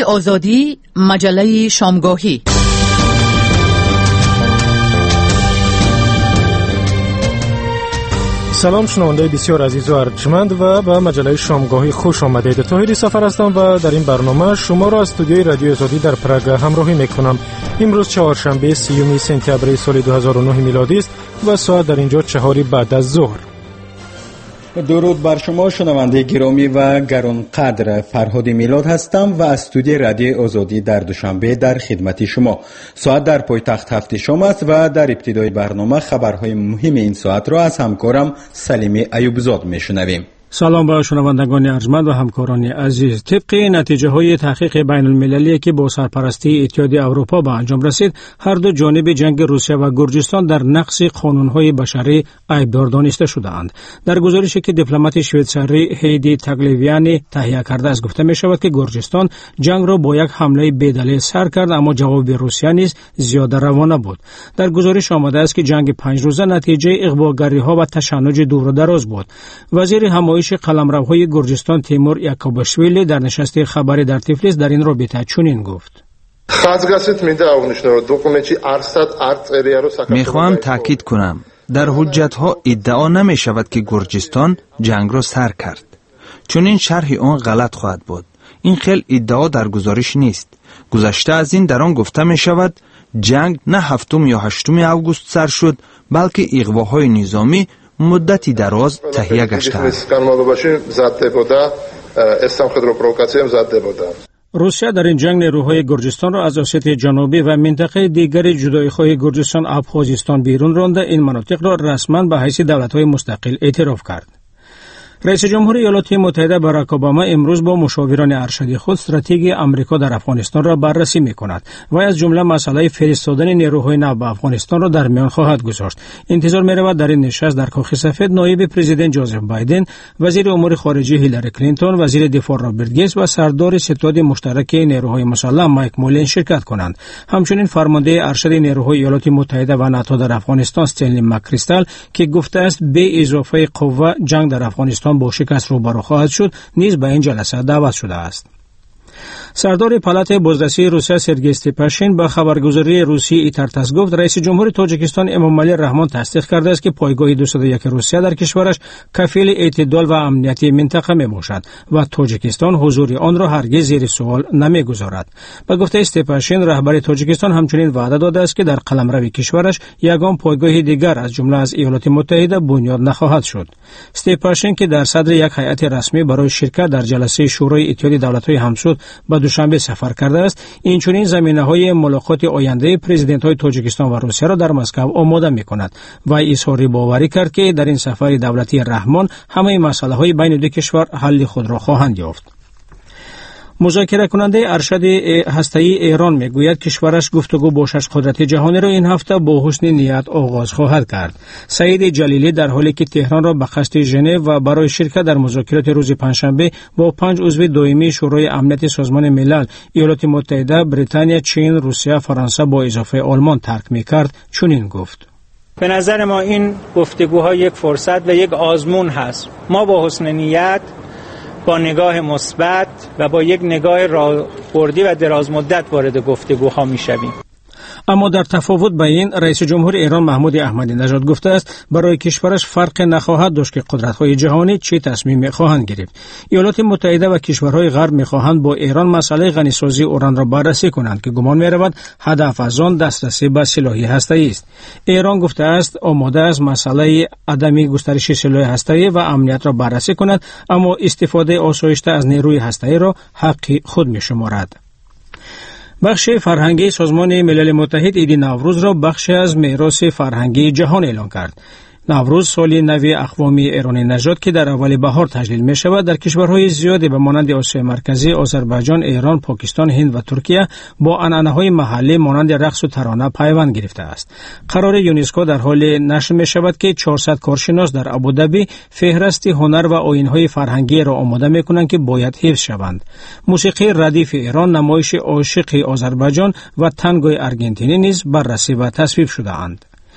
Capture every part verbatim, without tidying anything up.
آزادی، مجله شامگاهی. سلام شنونده بسیار عزیز و ارجمند و به مجله شامگاهی خوش آمدید. طاهری سفر هستم و در این برنامه شما را از استودیوی رادیو آزادی در پراگ همراهی میکنم. امروز چهارشنبه سیوم سپتامبر سال دو هزار و نه میلادی است و ساعت در اینجا چهاری بعد از ظهر. درود بر شما شنونده گرامی و گرانقدر، فرهاد میلاد هستم و از استودیوی رادیو آزادی در دوشنبه در خدمت شما. ساعت در پایتخت هفت شام است و در ابتدای برنامه خبرهای مهم این ساعت را از همکارم سلیم ایوبزاد میشنویم. سلام به شنوندگان ارجمند و همکاران عزیز. طبق نتیجه های تحقیق بین المللی که با سرپرستی اتحادیه اروپا به انجام رسید، هر دو جانب جنگ روسیه و گرجستان در نقض قانون های بشری ایبدار دانسته شدند. در گزارشی که دیپلمات شویتزاری هیدی تاگلیویانی تهیه کرده است گفته می شود که گرجستان جنگ را با یک حمله بی‌دلیل سر کرد، اما جواب روسیه نیز زیاده روانه بود. در گزارش آمده است که جنگ پنج روزه نتیجه اغواگری ها و تشنج دور و دراز بود. وزیر همایش قلمروهای گرجستان تیمور یاکوباشویلی در نشست خبری در تفلیس در این رابطه چنین گفت: میخواهم تاکید کنم در حجت‌ها ادعا نمی شود که گرجستان جنگ را سر کرد، چون این شرح آن غلط خواهد بود. این خیلی ادعا در گزارش نیست. گذشته از این در آن گفته می شود جنگ نه هفتم یا هشتم اوگوست سر شد، بلکه اغواهای نظامی مدتی دراز تهیه گشته است. روسیه در این جنگ نیروهای گرجستان را از اسیای جنوبی و منطقه دیگر جدایی‌خواه گرجستان ابخازستان بیرون رانده این مناطق را رسما به حیث دولت‌های مستقل اعتراف کرد. رئیس جمهور ایالات متحده باراک اوباما امروز با مشاوران ارشدی خود استراتژی آمریکا در افغانستان را بررسی می‌کند و از جمله مسئله فرستادن نیروهای نو به افغانستان را در میان خواهد گذاشت. انتظار می‌رود در این نشست در کاخ سفید نایب پرزیدنت جوزف بایدن، وزیر امور خارجه هیلاری کلینتون، وزیر دفاع رابرت گیتس و سردار ستاد مشترک نیروهای مسلح مایک مولین شرکت کنند. همچنین فرمانده ارشد نیروهای ایالات متحده و ناتو در افغانستان استنلی مکریستال که گفته است به اضافه قوه جنگ در افغانستان با شکست روبرو خواهد شد، نیز به این جلسه دعوت شده است. سردار پالات بازرسی روسیه سرگئی استپاشین با خبرگزاری روسی ایترتاس گفت رئیس جمهور تاجیکستان امامعلی رحمان تصدیق کرده است که پایگاه دویست و یک روسیه در کشورش کفیل اعتدال و امنیت منطقه می باشد و تاجیکستان حضور آن را هرگز زیر سوال نمی گذارد. با گفته استپاشین رهبر تاجیکستان همچنین وعده داده است که در قلمرو کشورش یگان پایگاه دیگر از جمله از ایالات متحده بنیاد نخواهد شد. استپاشین که در صدر یک هیئت رسمی برای شرکت در جلسه شورای اتحادیه دولت‌های همسود به دوشنبه سفر کرده است، این چنین زمینه‌های ملاقات آینده پرزیدنت‌های تاجیکستان و روسیه را در مسکو آماده می‌کند و اظهار باوری کرد که در این سفر دولتی رحمان همه مسائل بین دو کشور حل خود را خواهند یافت. مذاکره کننده ارشد هسته‌ای ایران میگوید کشورش گفتگو با شش قدرت جهانی را این هفته با حسن نیت آغاز خواهد کرد. سعید جلیلی در حالی که تهران را به قصد ژنو و برای شرکت در مذاکرات روز پنجشنبه با پنج عضو دائمی شورای امنیت سازمان ملل ایالات متحده، بریتانیا، چین، روسیه، فرانسه با اضافه آلمان ترک میکرد چنین گفت: به نظر ما این گفتگوها یک فرصت و یک آزمون هست. ما با حسن نیت، با نگاه مثبت و با یک نگاه راهبردی و دراز مدت وارد گفتگوها میشویم. اما در تفاوت با این رئیس جمهور ایران محمود احمدی نژاد گفته است برای کشورش فرق نخواهد داشت که قدرت‌های جهانی چه تصمیم خواهند گرفت. ایالات متحده و کشورهای غرب می‌خواهند با ایران مسئله غنیسازی اوران را بررسی کنند که گمان می‌رود هدف از آن دسترسی به سلاح هسته‌ای است. ایران گفته است آماده است مسئله عدم گسترش سلاح هسته‌ای و امنیت را بررسی کند، اما استفاده آسایشته از نیروی هسته‌ای را حق خود می‌شمارد. بخش فرهنگی سازمان ملل متحد عید نوروز را بخشی از میراث فرهنگی جهان اعلام کرد. نوروز سال نو اقوام ایرانی نژاد که در اول بهار تجلیل می شود در کشورهای زیادی به مانند آسیای مرکزی، آذربایجان، ایران، پاکستان، هند و ترکیه با عنعنه‌های محلی مانند رقص و ترانه پیوند گرفته است. قرار یونسکو در حال نشر می شود که چهارصد کارشناس در ابوظبی فهرست هنر و آیین‌های فرهنگی را آماده می کنند که باید حفظ شوند. موسیقی ردیف ایران، نمایش عاشق آذربایجان و تانگوی ارژانتینی نیز بررسی و تصویب شده اند.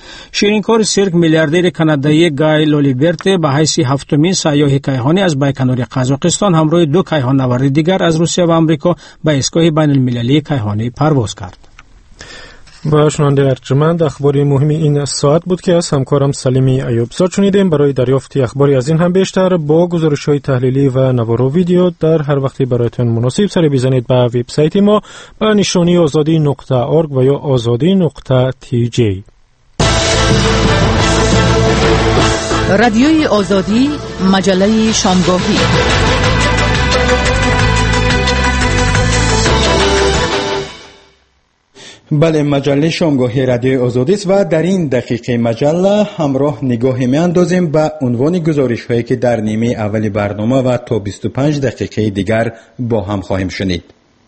شیرینکار سیرک میلیاردر کانادایی گای لولیبرت به حیث هفتمین سیاه کیهانی از بیکنار قزاقستان همراه دو کیهان نورد دیگر از روسیه و آمریکا به ایستگاه بین المللی کیهانی پرواز کرد. با شنونده ارجمند، اخباری مهمی این ساعت بود که از همکارم سلیمی ایوبزاد شنیدیم. برای دریافت اخباری از این هم بیشتر با گزارش‌های تحلیلی و نوار ویدیو در هر وقتی برایتون مناسب سری بزنید به وبسایت ما به نشانی آزادی نقطه اورگ و یا آزادی نقطه تی جی. رادیوی آزادی، مجله شامگاهی. بله، مجله شامگاهی رادیو آزادی است و در این دقیقه مجله همراه نگاهی میاندازیم به عنوان گزارش هایی که در نیمه اول برنامه و تا بیست و پنج دقیقه دیگر با هم خواهیم شنید.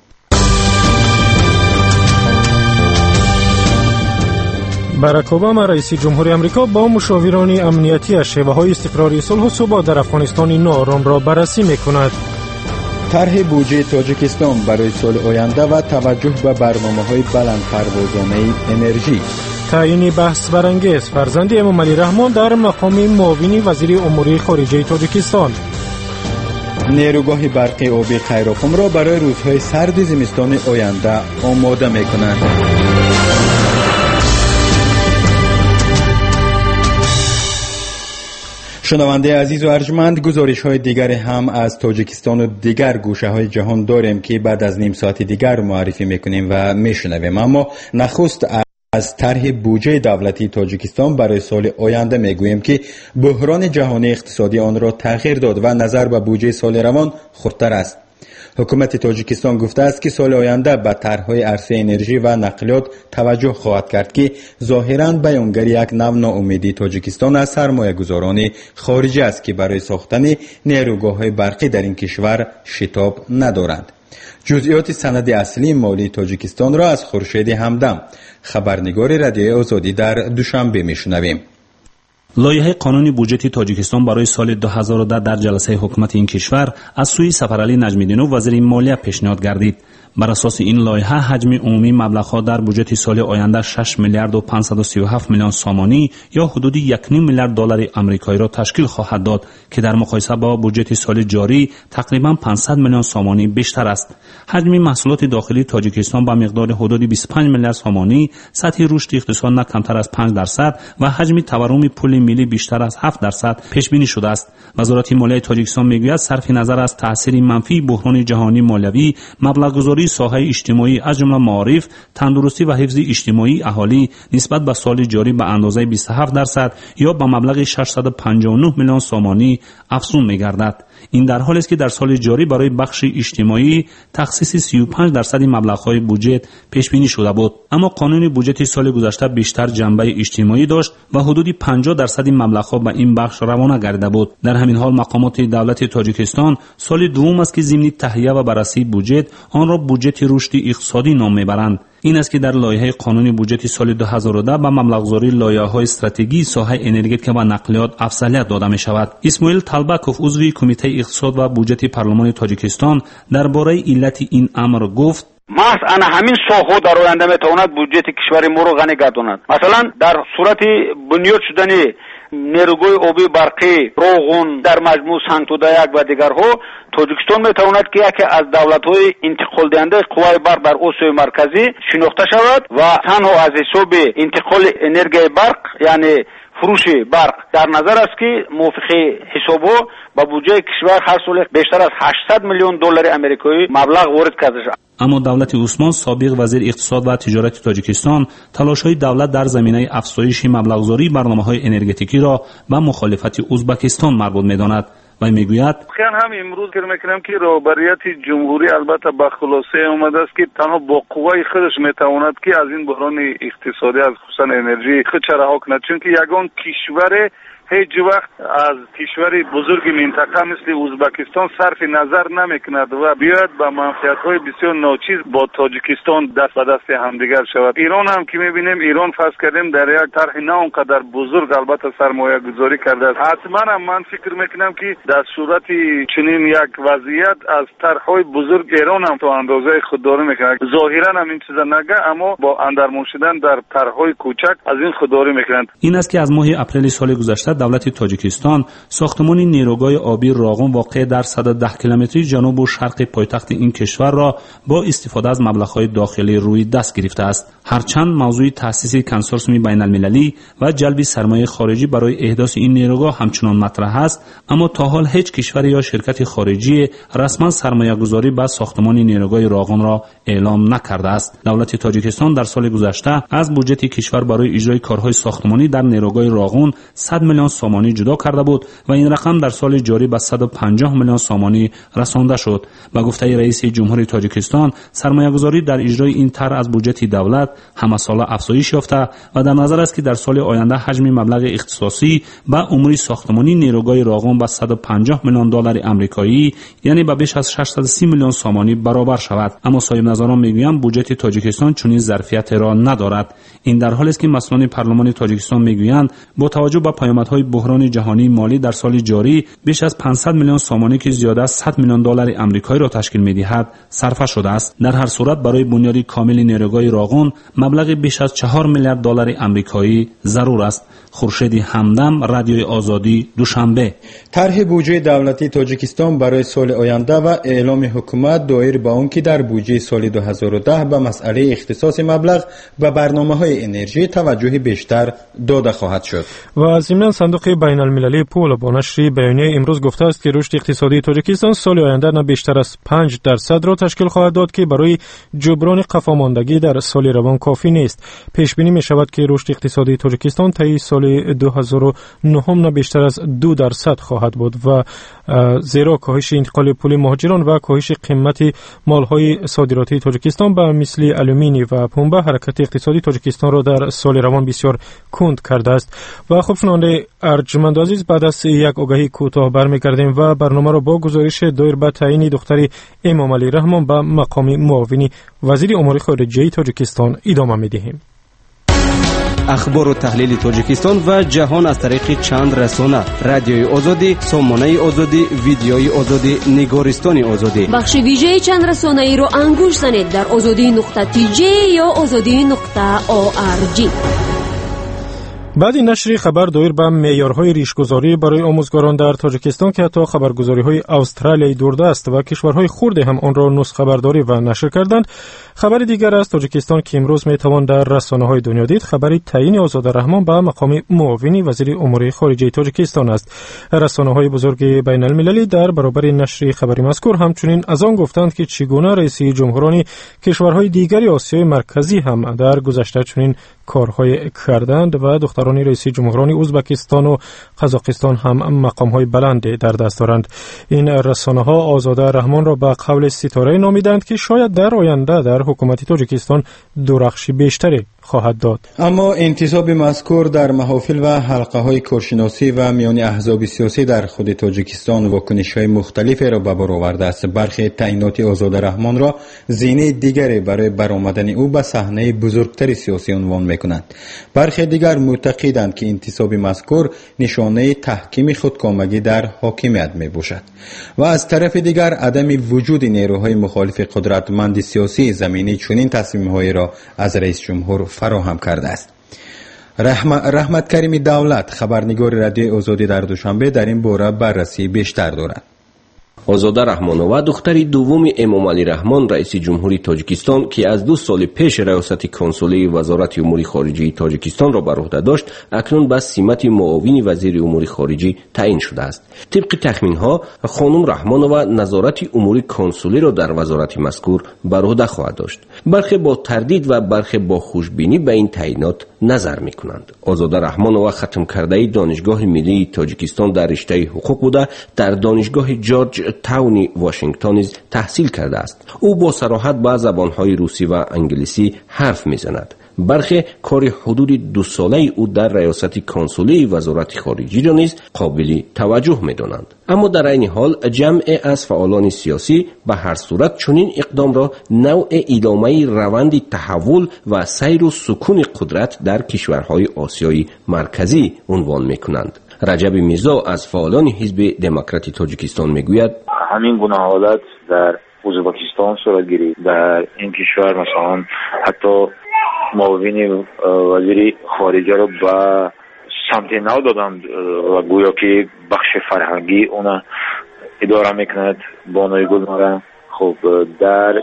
باراک اوباما رئیس جمهوری آمریکا با مشاوران امنیتی شیوه‌های استقراری صلح و ثبات در افغانستان نوآرام را بررسی می‌کند. طرح بودجه تاجیکستان برای سال آینده و توجه به برنامه‌های بلندپروازانه انرژی. تعیین بحث برانگیز فرزند امام علی رحمان در مقام معاون وزیر امور خارجه تاجیکستان. نیروگاه برقی آبی قیراقم را برای روزهای سرد زمستان آینده آماده می‌کنند. شنونده عزیز و ارجمند، گزارش های دیگر هم از تاجیکستان و دیگر گوشه های جهان داریم که بعد از نیم ساعت دیگر معرفی میکنیم و میشنویم. اما نخست از طرح بودجه دولتی تاجیکستان برای سال آینده میگوییم که بحران جهانی اقتصادی آن را تغییر داد و نظر به بودجه سال روان خردتر است. حکومت تاجیکستان گفته است که سال آینده به طرح‌های عرصه انرژی و نقلیات توجه خواهد کرد که ظاهراً بیانگر یک نوع ناامیدی تاجیکستان از سرمایه‌گذاران خارجی است که برای ساختن نیروگاه‌های برقی در این کشور شتاب ندارند. جزئیات سند اصلی مالی تاجیکستان را از خورشید همدم، خبرنگار رادیو آزادی در دوشنبه میشنویم. لایحه قانون بودجه تاجیکستان برای سال دو هزار و ده در جلسه حکومت این کشور از سوی سفرعلی نجمیدینوف وزیر مالیه پیشنهاد گردید. بر اساس این لایحه حجم عمومی مبلغ‌ها در بودجه سال آینده شش میلیارد و پانصد و سی و هفت میلیون سامانی یا حدود یک و نیم میلیارد دلار آمریکایی را تشکیل خواهد داد که در مقایسه با بودجه سال جاری تقریباً پانصد میلیون سامانی بیشتر است. حجم محصولات داخلی تاجیکستان با مقدار حدود بیست و پنج میلیارد سامانی، سطح رشد اقتصاد نه کمتر از پنج درصد و حجم تورم پول ملی بیشتر از هفت درصد پیش بینی شده است. وزارت مالیه تاجیکستان میگوید صرف نظر از تاثیر منفی بحران جهانی مالیوی، مبلغ‌گذاری ساحه اجتماعی از جمله معارف، تندرستی و حفظ اجتماعی اهالی نسبت به سال جاری به اندازه بیست و هفت درصد یا به مبلغ ششصد و پنجاه و نه میلیون سامانی افزون می‌گردد. این در حالی است که در سال جاری برای بخش اجتماعی تخصیص سی و پنج درصد مبلغ‌های بودجه پیش بینی شده بود، اما قانون بودجه سال گذشته بیشتر جنبه اجتماعی داشت و حدود پنجاه درصد مبلغ‌ها به این بخش روانه گردیده بود. در همین حال مقامات دولت تاجیکستان سال دوم است که ضمن تهیه و بررسی بودجه آن را بودجه رشد اقتصادی نام میبرند. این است که در لایحه قانون بودجه سال دو هزار و ده به مبلغ‌گذاری لایحه‌های استراتژی ساحه انرژی و نقلیات افضلیت داده می شود. اسماعیل طلبکوف عضو کمیته اقتصاد و بودجه پارلمان تاجیکستان درباره علت این امر گفت: محض انا همین ساحه در آینده میتواند بودجه کشور ما رو غنی گرداند. مثلا در صورت بنیاد شدن نیروگاه آبی برقی روغون در مجموع سنگتودایک و دیگرها، تاجیکستان میتواند که یکی از دولت‌های انتقال دهنده قوای برق در آسیای مرکزی شناخته شود و تنها از حساب انتقال انرژی برق یعنی فروش برق در نظر است که موافق حساب‌ها با بودجه کشور هر سال بیشتر از هشتصد میلیون دلار آمریکایی مبلغ وارد کرده شود. اما دولت عثمان سابق وزیر اقتصاد و تجارت تاجیکستان تلاش‌های دولت در زمینه افزایش مبلغ‌گذاری برنامه‌های انرژتیکی را به مخالفت ازبکستان مربوط می‌داند و میگوید خیلی هم امروز که میکنم که رهبریت جمهوری البته به خلاصه اومده است که تنها با قوای خودش میتواند که از این بحران اقتصادی از خصوصا انرژی خود رها کند، چون که یگان کشور هیچ وقت از کشوری بزرگ منطقه مثل ازبکستان صرف نظر نمیکند و بیاید با منفعت‌های بسیار ناچیز با تاجیکستان دست به دست همدیگر شود. ایران هم که می‌بینیم ایران فرض کردیم در یک طرح نه اونقدر بزرگ البته سرمایه گذاری کرده است. حتما هم من فکر میکنم که در صورت چنین یک وضعیت از طرح‌های بزرگ ایران هم تو اندازه خودداری میکنه. ظاهرا هم این چیزا نگه، اما با اندرمون شدن در طرح‌های کوچک از این خودداری میکنند. این است که از ماه اپریل سال گذشته دولت تاجیکستان ساختمان نیروگاه آبی راغون واقع در صد و ده کیلومتری جنوب و شرق پایتخت این کشور را با استفاده از مبلغ‌های داخلی روی دست گرفته است. هرچند موضوع تأسیس کنسورسیوم بین‌المللی و جلب سرمایه خارجی برای احداث این نیروگاه همچنان مطرح است، اما تا حال هیچ کشور یا شرکت خارجی رسما سرمایه‌گذاری به ساختمان نیروگاه راغون را اعلام نکرده است. دولت تاجیکستان در سال گذشته از بودجه کشور برای اجرای کارهای ساختمانی در نیروگاه راغون صد میلیون سامانی جدا کرده بود و این رقم در سال جاری به صد و پنجاه میلیون سامانی رسانده شد. با گفته رئیس جمهوری تاجیکستان، سرمایه‌گذاری در اجرای این طرح از بودجه دولت همساله افزایش یافته و در نظر است که در سال آینده حجم مبلغ اختصاصی به امور ساختمانی نیروگاه راغون به صد و پنجاه میلیون دلار آمریکایی، یعنی به بیش از ششصد و سی میلیون سامانی برابر شود. اما صاحب نظران میگویند بودجه تاجیکستان چنین ظرفیت را ندارد. این در حالی است که مسئولان پارلمان تاجیکستان میگویند با توجه به پیامدهای بحران جهانی مالی در سال جاری بیش از پانصد میلیون سامانی که زیاده از صد میلیون دلار آمریکایی را تشکیل می‌دهد صرف شده است. در هر صورت برای بنیاد کامل نیروگاه راغون مبلغ بیش از چهار میلیارد دلار آمریکایی ضرور است. خورشید همدم، رادیوی آزادی، دوشنبه. طرح بودجه دولتی تاجیکستان برای سال آینده و اعلام حکومت دایر به آن که در بودجه سال دو هزار و ده به مسئله اختصاص مبلغ و برنامه‌های انرژی توجه بیشتر داده خواهد شد. و ضمن صندوق بین‌المللی پول با نشر بیانیه امروز گفته است که رشد اقتصادی تاجیکستان سال آینده نه بیشتر از پنج درصد را تشکیل خواهد داد که برای جبران قفاماندگی در سال روان کافی نیست. پیش بینی می شود که رشد اقتصادی تاجیکستان طی سال دو هزار و نه نه بیشتر از دو درصد خواهد بود و زیرا کاهش انتقال پول مهاجران و کاهش قیمت مالهای صادراتی تاجیکستان به مثل آلومینی و پنبه حرکت اقتصادی تاجیکستان را در سال روان بسیار کند کرده است. و خب شنونده ارجمند عزیز، بعد از یک آگهی کوتاه برمیگردیم و برنامه را با گزارش دایر به تعیین دختر امام علی رحمان به مقام معاون وزیر امور خارجه تاجیکستان ادامه می‌دهیم. اخبار و تحلیل تاجیکستان و جهان از طریق چند رسانه: رادیوی آزادی، سامانه آزادی، ویدیوی آزادی، نگارستان آزادی. بخش ویژه چند رسانه ای رو انگوش زنید در آزادی نقطه تی جی یا آزادی نقطه او آر جی. بعد نشر خبر دایر به معیارهای ریشگذاری برای آموزگاران در تاجیکستان که حتی خبرگزاری‌های استرالیایی دوردست و کشورهای خرد هم آن را نسخه خبرداری و نشر کردند، خبر دیگر از تاجیکستان که امروز میتوان در رسانه‌های دنیا دید خبر تعیین آزاد رحمان به مقام معاون وزیر امور خارجه تاجیکستان است. رسانه‌های بزرگ بین‌المللی در برابر نشر خبر مذکور همچنین از آن گفتند که چگونه رئیس جمهوران کشورهای دیگری آسیای مرکزی هم در گذشته چنین کارهای کردند و دختران رئیس جمهوران ازبکستان و قزاقستان هم مقام‌های بلند در دست دارند. این رسانه‌ها آزاد رحمان را به قول ستاره نامیدند که شاید در آینده در حکومت تاجیکستان درخشی بیشتری خواهد داد. اما انتصاب مذکور در محافل و حلقه‌های کارشناسی و میان احزاب سیاسی در خود تاجیکستان واکنش‌های مختلفی را به بار آورده است. برخی تعیینات آزاد رحمان را زینه دیگری برای برآمدن او به صحنه بزرگتر سیاسی عنوان می‌کنند. برخی دیگر معتقدند که انتصاب مذکور نشانه تحکیم خودکامگی در حاکمیت میباشد و از طرف دیگر عدم وجود نیروهای مخالف قدرتمند سیاسی زمینی چنین تصمیم‌هایی را از رئیس جمهور فراهم کرده است. رحم... رحمت کریم دولت، خبرنگار رادیو آزادی در دوشنبه، در این باره بررسی بیشتر دارد. آزاده رحمانووا دختر دوم امام علی رحمان رئیس جمهوری تاجیکستان که از دو سال پیش ریاست کنسولی وزارت امور خارجه تاجیکستان را بر عهده داشت، اکنون به سمت معاون وزیر امور خارجه تعیین شده است. طبق تخمین‌ها خانم رحمانووا نظارت امور کنسولی را در وزارت مذکور بر عهده خواهد داشت. برخی با تردید و برخی با خوشبینی به این تعیینات نظر می‌کنند. آزاده رحمانووا ختم کرده دانشگاه ملی تاجیکستان در رشته حقوق بوده، در دانشگاه جورج تاونی واشنگتن نیز تحصیل کرده است. او با صراحت با زبان‌های روسی و انگلیسی حرف می‌زند. برخی کار حدود دو ساله او در ریاست کنسولی وزارت خارجه را نیز قابل توجه می‌دانند. اما در این حال جمع از فعالان سیاسی به هر صورت چنین اقدام را نوع ادامه روند تحول و سیر و سکون قدرت در کشورهای آسیای مرکزی عنوان می‌کنند. رجب میرزا از فعالان حزب دموکراتی تاجیکستان میگوید همین گونه حالت در ازبکستان صورت گرفت. در این کشور مثلا حتی معاون وزیر خارجه رو به سمت نو دادند و گویا که بخش فرهنگی اون اداره میکند بانوی گلناره. خب در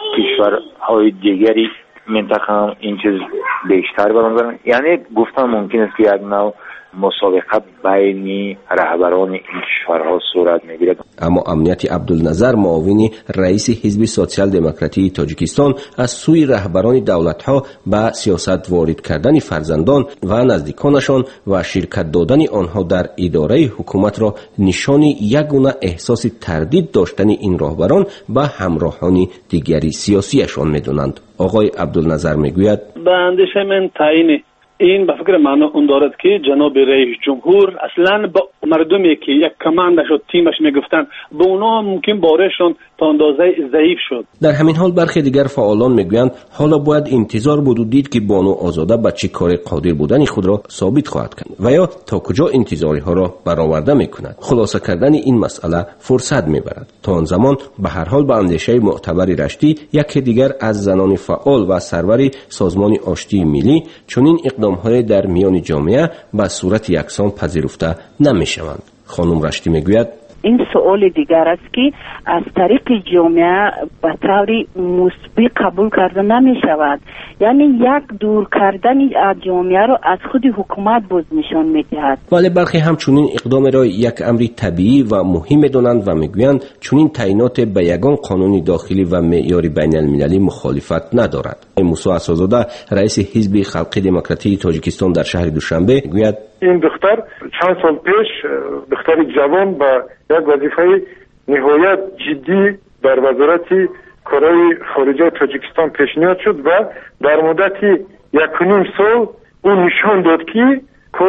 کشورهای دیگری منطقه هم این چیز بیشتر برام، یعنی گفتن ممکن است که یک نوع مسابقه بین رهبران این کشورها صورت میگیرد. اما امنیت عبدالنظر معاون رئیس حزب سوسیال دموکراتی تاجیکستان از سوی رهبران دولت‌ها به سیاست وارد کردن فرزندان و نزدیکانشان و شرکت دادن آنها در اداره حکومت را نشان یگانه احساس تردید داشتن این رهبران به همراهان دیگری سیاسیشان می‌دانند. آقای عبدالنظر میگوید به اندیشه من تعیین این به فکر من اون دارد که جناب رئیس جمهور اصلا با مردمی که یک کماندش و تیمش میگفتن به اونا ممکن بارشون تا اندازه ضعیف شد. در همین حال برخی دیگر فعالان میگویند حالا باید انتظار بود و دید که بانو آزاده به چه کار قادر بودن خود را ثابت خواهد کرد و یا تا کجا انتظاری ها را برآورده میکند. خلاصه کردن این مسئله فرصت میبرد. تا آن زمان به هر حال به اندیشه معتبر رشتی یکی دیگر از زنان فعال و سرور سازمان آشتی ملی چنین اقدام‌های در میان جامعه به صورت یکسان پذیرفته نمی‌شوند. خانم رشتی میگوید این سوال دیگر است که از طریق جامعه به طور مثبت قبول کرده نمی شود. یعنی یک دور کردن از جامعه را از خود حکومت باز نشان می دهد. ولی برخی همچنین اقدام را یک امر طبیعی و مهم دانند و میگویند چنین تعیینات به یگان قانون داخلی و معیار بین المللی مخالفت ندارد. موسی اسدزاده رئیس حزب خلق دموکراتی تاجیکستان در شهر دوشنبه میگوید این دختر چند سال پیش دختر جوان با یک وظیفه نهایت جدی در وزارت کارهای خارجه تاجیکستان پیشنهاد شد و در مدت یک و نیم سال او نشان داد که کار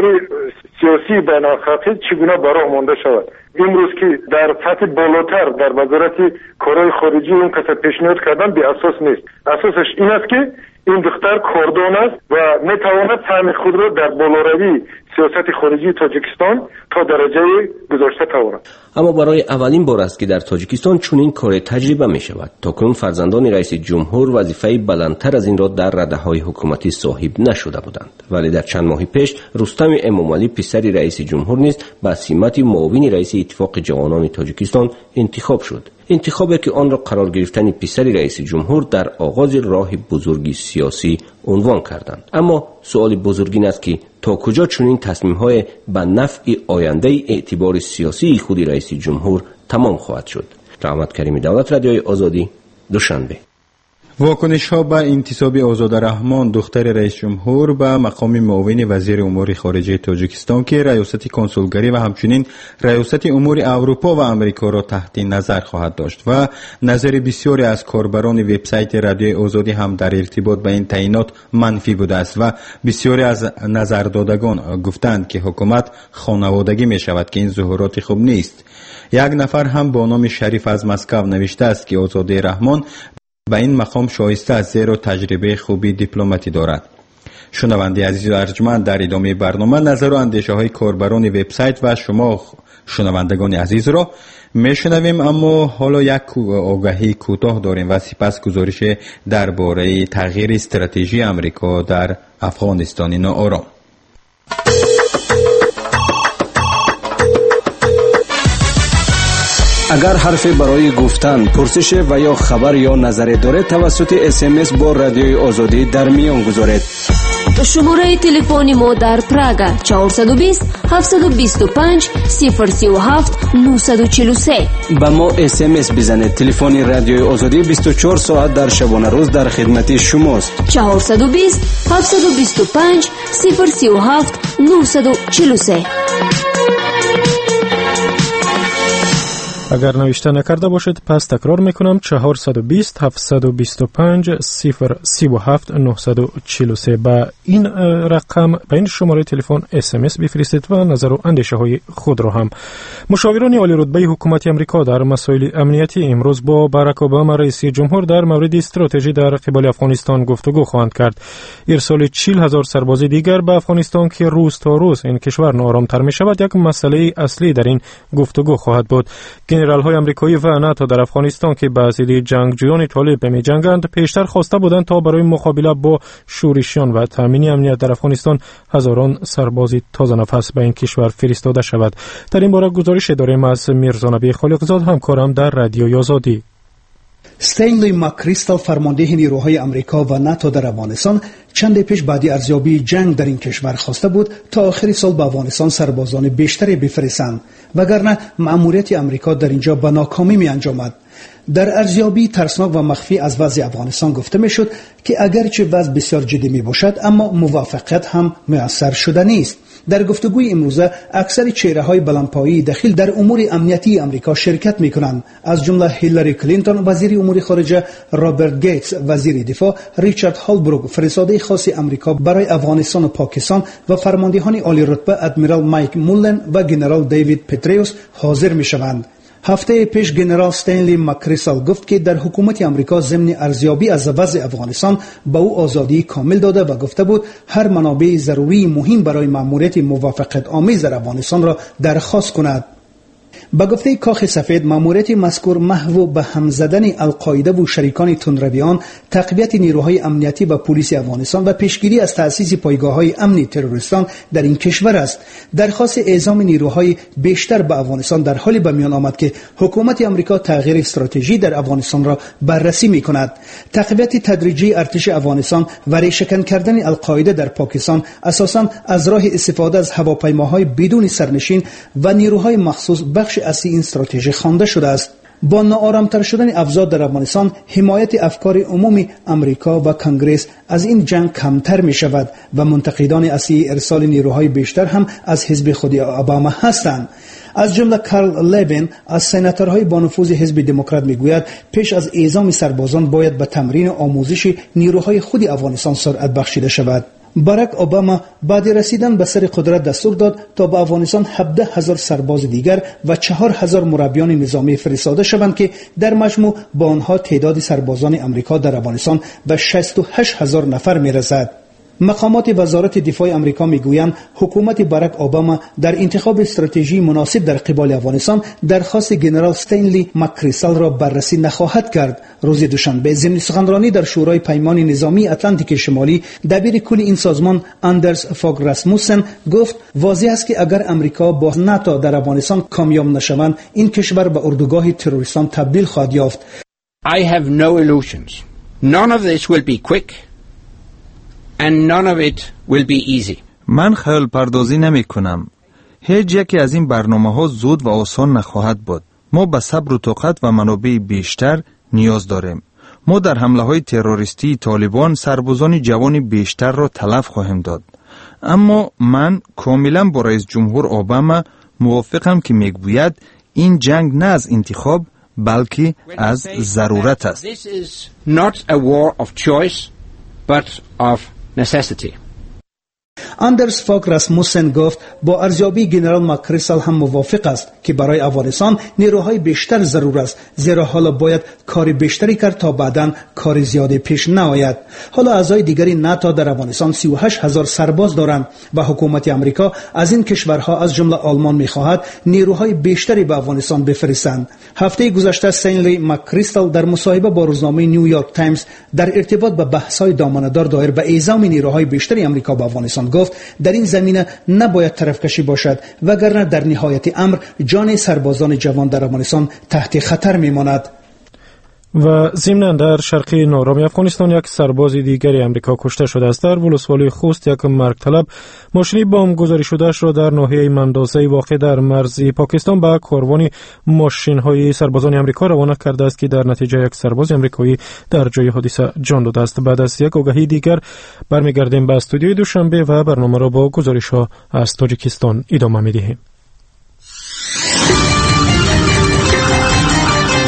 سیاسی بین الخلقی چگونه براه مانده شود. امروز که در سطح بالاتر در وزارت کارهای خارجه اون کسا پیشنهاد کردن به اساس نیست. اساسش این است که این دختر کاردان است و میتواند سهم خود را در بالاروی سیاست خارجی تاجیکستان تا درجه گذاشته تواند. اما برای اولین بار است که در تاجیکستان چنین کار تجربه می شود. تاکنون فرزندان رئیس جمهور وظیفه بلندتر از این را در رده‌های حکومتی صاحب نشده بودند. ولی در چند ماه پیش رستم امامعلی پسر رئیس جمهور نیز به سمت معاون رئیس اتفاق جوانان تاجیکستان انتخاب شد. انتخابی که آن را قرار گرفتن پسر رئیس جمهور در آغاز راه بزرگی سیاسی عنوان کردند. اما سوال بزرگ این است که تا کجا چنین تصمیم‌های به نفع آینده اعتبار سیاسی خود رئیس جمهور تمام خواهد شد. رحمت کریمی، دولت رادیوی آزادی، دوشنبه. واکنش ها به انتصاب آزاده رحمان دختر رئیس جمهور به مقام معاون وزیر امور خارجه تاجیکستان که ریاست کنسولگری و همچنین ریاست امور اروپا و امریکا را تحت نظر خواهد داشت و نظر بسیاری از کاربران وبسایت رادیوی آزادی هم در ارتباط با این تعیینات منفی بوده است و بسیاری از نظردادگان گفتند که حکومت خانوادگی می شود که این ظهورات خوب نیست. یک نفر هم با نام شریف از مسکو نوشته است که آزاده رحمان به این مقام شایسته است زیرا تجربه خوبی دیپلماتی دارد. شنونده عزیز و ارجمند، در ادامه برنامه نظر و اندیشه های کاربران وبسایت و شما شنوندگان عزیز را میشنویم، اما حالا یک آگاهی کوتاه داریم و سپس گزارش درباره تغییر استراتژی امریکا در افغانستان ناآرام. اگر حرفی برای گفتن، پرسش و یا خبر یا نظری دارید توسط اس ام اس با رادیوی آزادی در میان گذارید. شماره تلفن ما در پراگا چهار دو صفر هفت دو پنج صفر سه هفت نه چهار سه. با ما اس ام اس بزنید. تلفن رادیوی آزادی بیست و چهار ساعت در شبانه روز در خدمت شماست. چهار دو صفر هفت دو پنج صفر سه هفت نه چهار سه. اگر نوشته نکرده باشید پس تکرار میکنم چهارصد و بیست هفتصد و بیست و پنج صفر سی و هفت نهصد و چهل و سه به این رقم به این شماره تلفن اس ام اس بفرستید و نظر و اندیشه های خود را هم. مشاوران عالی رتبه حکومت امریکا در مسائل امنیتی امروز با باراک اوباما رئیس جمهور در مورد استراتژی در قبال افغانستان گفتگو خواهند کرد. ارسال چهل هزار سرباز دیگر به افغانستان که روز تا روز این کشور ناآرام‌تر می‌شود یک مسئله اصلی در این گفتگو خواهد بود. ژنرال های آمریکایی و ناتو در افغانستان که با ضد جنگجویان طالب می‌جنگند پیشتر خواسته بودند تا برای مقابله با شورشیان و تامین امنیت در افغانستان هزاران سرباز تازه نفس به این کشور فرستاده شود. در این باره گزارش داریم از میرزا نبی خالقزاد همکارم در رادیوی آزادی. استنلی مکریستال فرمانده نیروهای آمریکا و ناتو در افغانستان چند پیش بعد ارزیابی جنگ در این کشور خواسته بود تا آخر سال به افغانستان سربازان بیشتری بفرستند وگرنه مأموریت آمریکا در اینجا به ناکامی می انجامد. در ارزیابی ترسناک و مخفی از وضع افغانستان گفته می شد که اگرچه وضع بسیار جدی می باشد اما موفقیت هم میسر شده نیست. در گفتگوی امروزه اکثر چهره‌های بلندپایه‌ای دخیل در امور امنیتی آمریکا شرکت می‌کنند، از جمله هیلاری کلینتون وزیر امور خارجه، رابرت گیتس وزیر دفاع، ریچارد هالبروک فرستاده خاص آمریکا برای افغانستان و پاکستان و فرماندهان عالی رتبه ادمیرال مایک مولن و جنرال دیوید پتریوس حاضر می‌شوند. هفته پیش جنرال استنلی مکریسال گفت که در حکومت آمریکا ضمن ارزیابی از وضع افغانستان به او آزادی کامل داده و گفته بود هر منابع ضروری مهم برای مأموریت موافقت آمیز در افغانستان را درخواست کند. با گفته کاخ سفید مأموریت مذکور محو به هم زدن القاعده و شریکان تندرویان، تقویت نیروهای امنیتی و پلیس افغانستان و پیشگیری از تأسیس پایگاه‌های امنی تروریستان در این کشور است. درخواست اعزام نیروهای بیشتر به افغانستان در حالی به میان آمد که حکومت آمریکا تغییر استراتژی در افغانستان را بررسی می‌کند. تقویت تدریجی ارتش افغانستان و ریشه‌کن کردن القاعده در پاکستان اساساً از راه استفاده از هواپیماهای بدون سرنشین و نیروهای مخصوص بخش اصلی این استراتژی خوانده شده است. با ناآرام‌تر شدن اوضاع در افغانستان حمایت افکار عمومی آمریکا و کنگره از این جنگ کمتر می شود و منتقدان اصلی ارسال نیروهای بیشتر هم از حزب خود اوباما هستند. از جمله کارل لیوین از سناتورهای با نفوذ حزب دموکرات میگوید پیش از اعزام سربازان باید به تمرین آموزش نیروهای خود افغانستان سرعت بخشیده شود. باراک اوباما بعد رسیدن به سر قدرت دستور داد تا به افغانستان هفده هزار سرباز دیگر و چهار هزار مربیان نظامی فرستاده شوند که در مجموع با آنها تعداد سربازان آمریکا در افغانستان به شصت و هشت هزار نفر میرسد. مقامات وزارت دفاع آمریکا میگویند حکومت باراک اوباما در انتخاب استراتژی مناسب در قبال افغانستان درخواست جنرال استنلی مکریسال را بررسی نخواهد کرد. روز دوشنبه ضمن سخنرانی در شورای پیمان نظامی اتلانتیک شمالی دبیر کل این سازمان اندرس فاگ راسموسن گفت واضح است که اگر امریکا با ناتو در افغانستان کامیاب نشوند این کشور به اردوگاه تروریستان تبدیل خواهد یافت. I have no illusions. None of this will be quick. And none of it will be easy. من خیال پردازی نمی کنم. هیچ یکی از این برنامه ها زود و آسان نخواهد بود. ما به صبر و طاقت و منابع بیشتر نیاز داریم. ما در حمله های تروریستی طالبان سربازان جوان بیشتر را تلف خواهیم داد. اما من کاملا با رئیس جمهور اوباما موافقم که میگوید این جنگ نه از انتخاب بلکه از ضرورت است. This is not a war of choice but of necessity. اندرس فاگ راسموسن گفت با ارزیابی جنرال مکریسال هم موافق است که برای افغانستان نیروهای بیشتر ضرور است، زیرا حالا باید کار بیشتری کرد تا بعداً کار زیادی پیش نیاید. حالا اعضای دیگری ناتو در افغانستان سی و هشت هزار سرباز دارند و حکومت آمریکا از این کشورها از جمله آلمان می‌خواهد نیروهای بیشتری به افغانستان بفرستند. هفته گذشته استنلی مکریسال در مصاحبه با روزنامه نیویورک تایمز در ارتباط به بحث‌های دامنه‌دار دایر به اعزام نیروهای بیشتری آمریکا به افغانستان گفت در این زمینه نباید طرفکشی باشد وگرنه در نهایت امر جان سربازان جوان در افغانستان تحت خطر میماند. و ضمناً در شرقی نارامی افغانستان یک سرباز دیگری امریکا کشته شده است. در ولسوالی خوست یک مرگ طلب ماشینی بمب گذاری شدهش را در ناحیه مندازه واقع در مرز پاکستان به کاروان ماشین‌های سربازان امریکا روانه کرده است که در نتیجه یک سرباز امریکایی در جای حادثه جان داده است. بعد از یک آگهی دیگر برمیگردیم به استودیوی دوشنبه و برنامه را با گزارش‌ها از تاجیکستان ادامه می‌دهیم.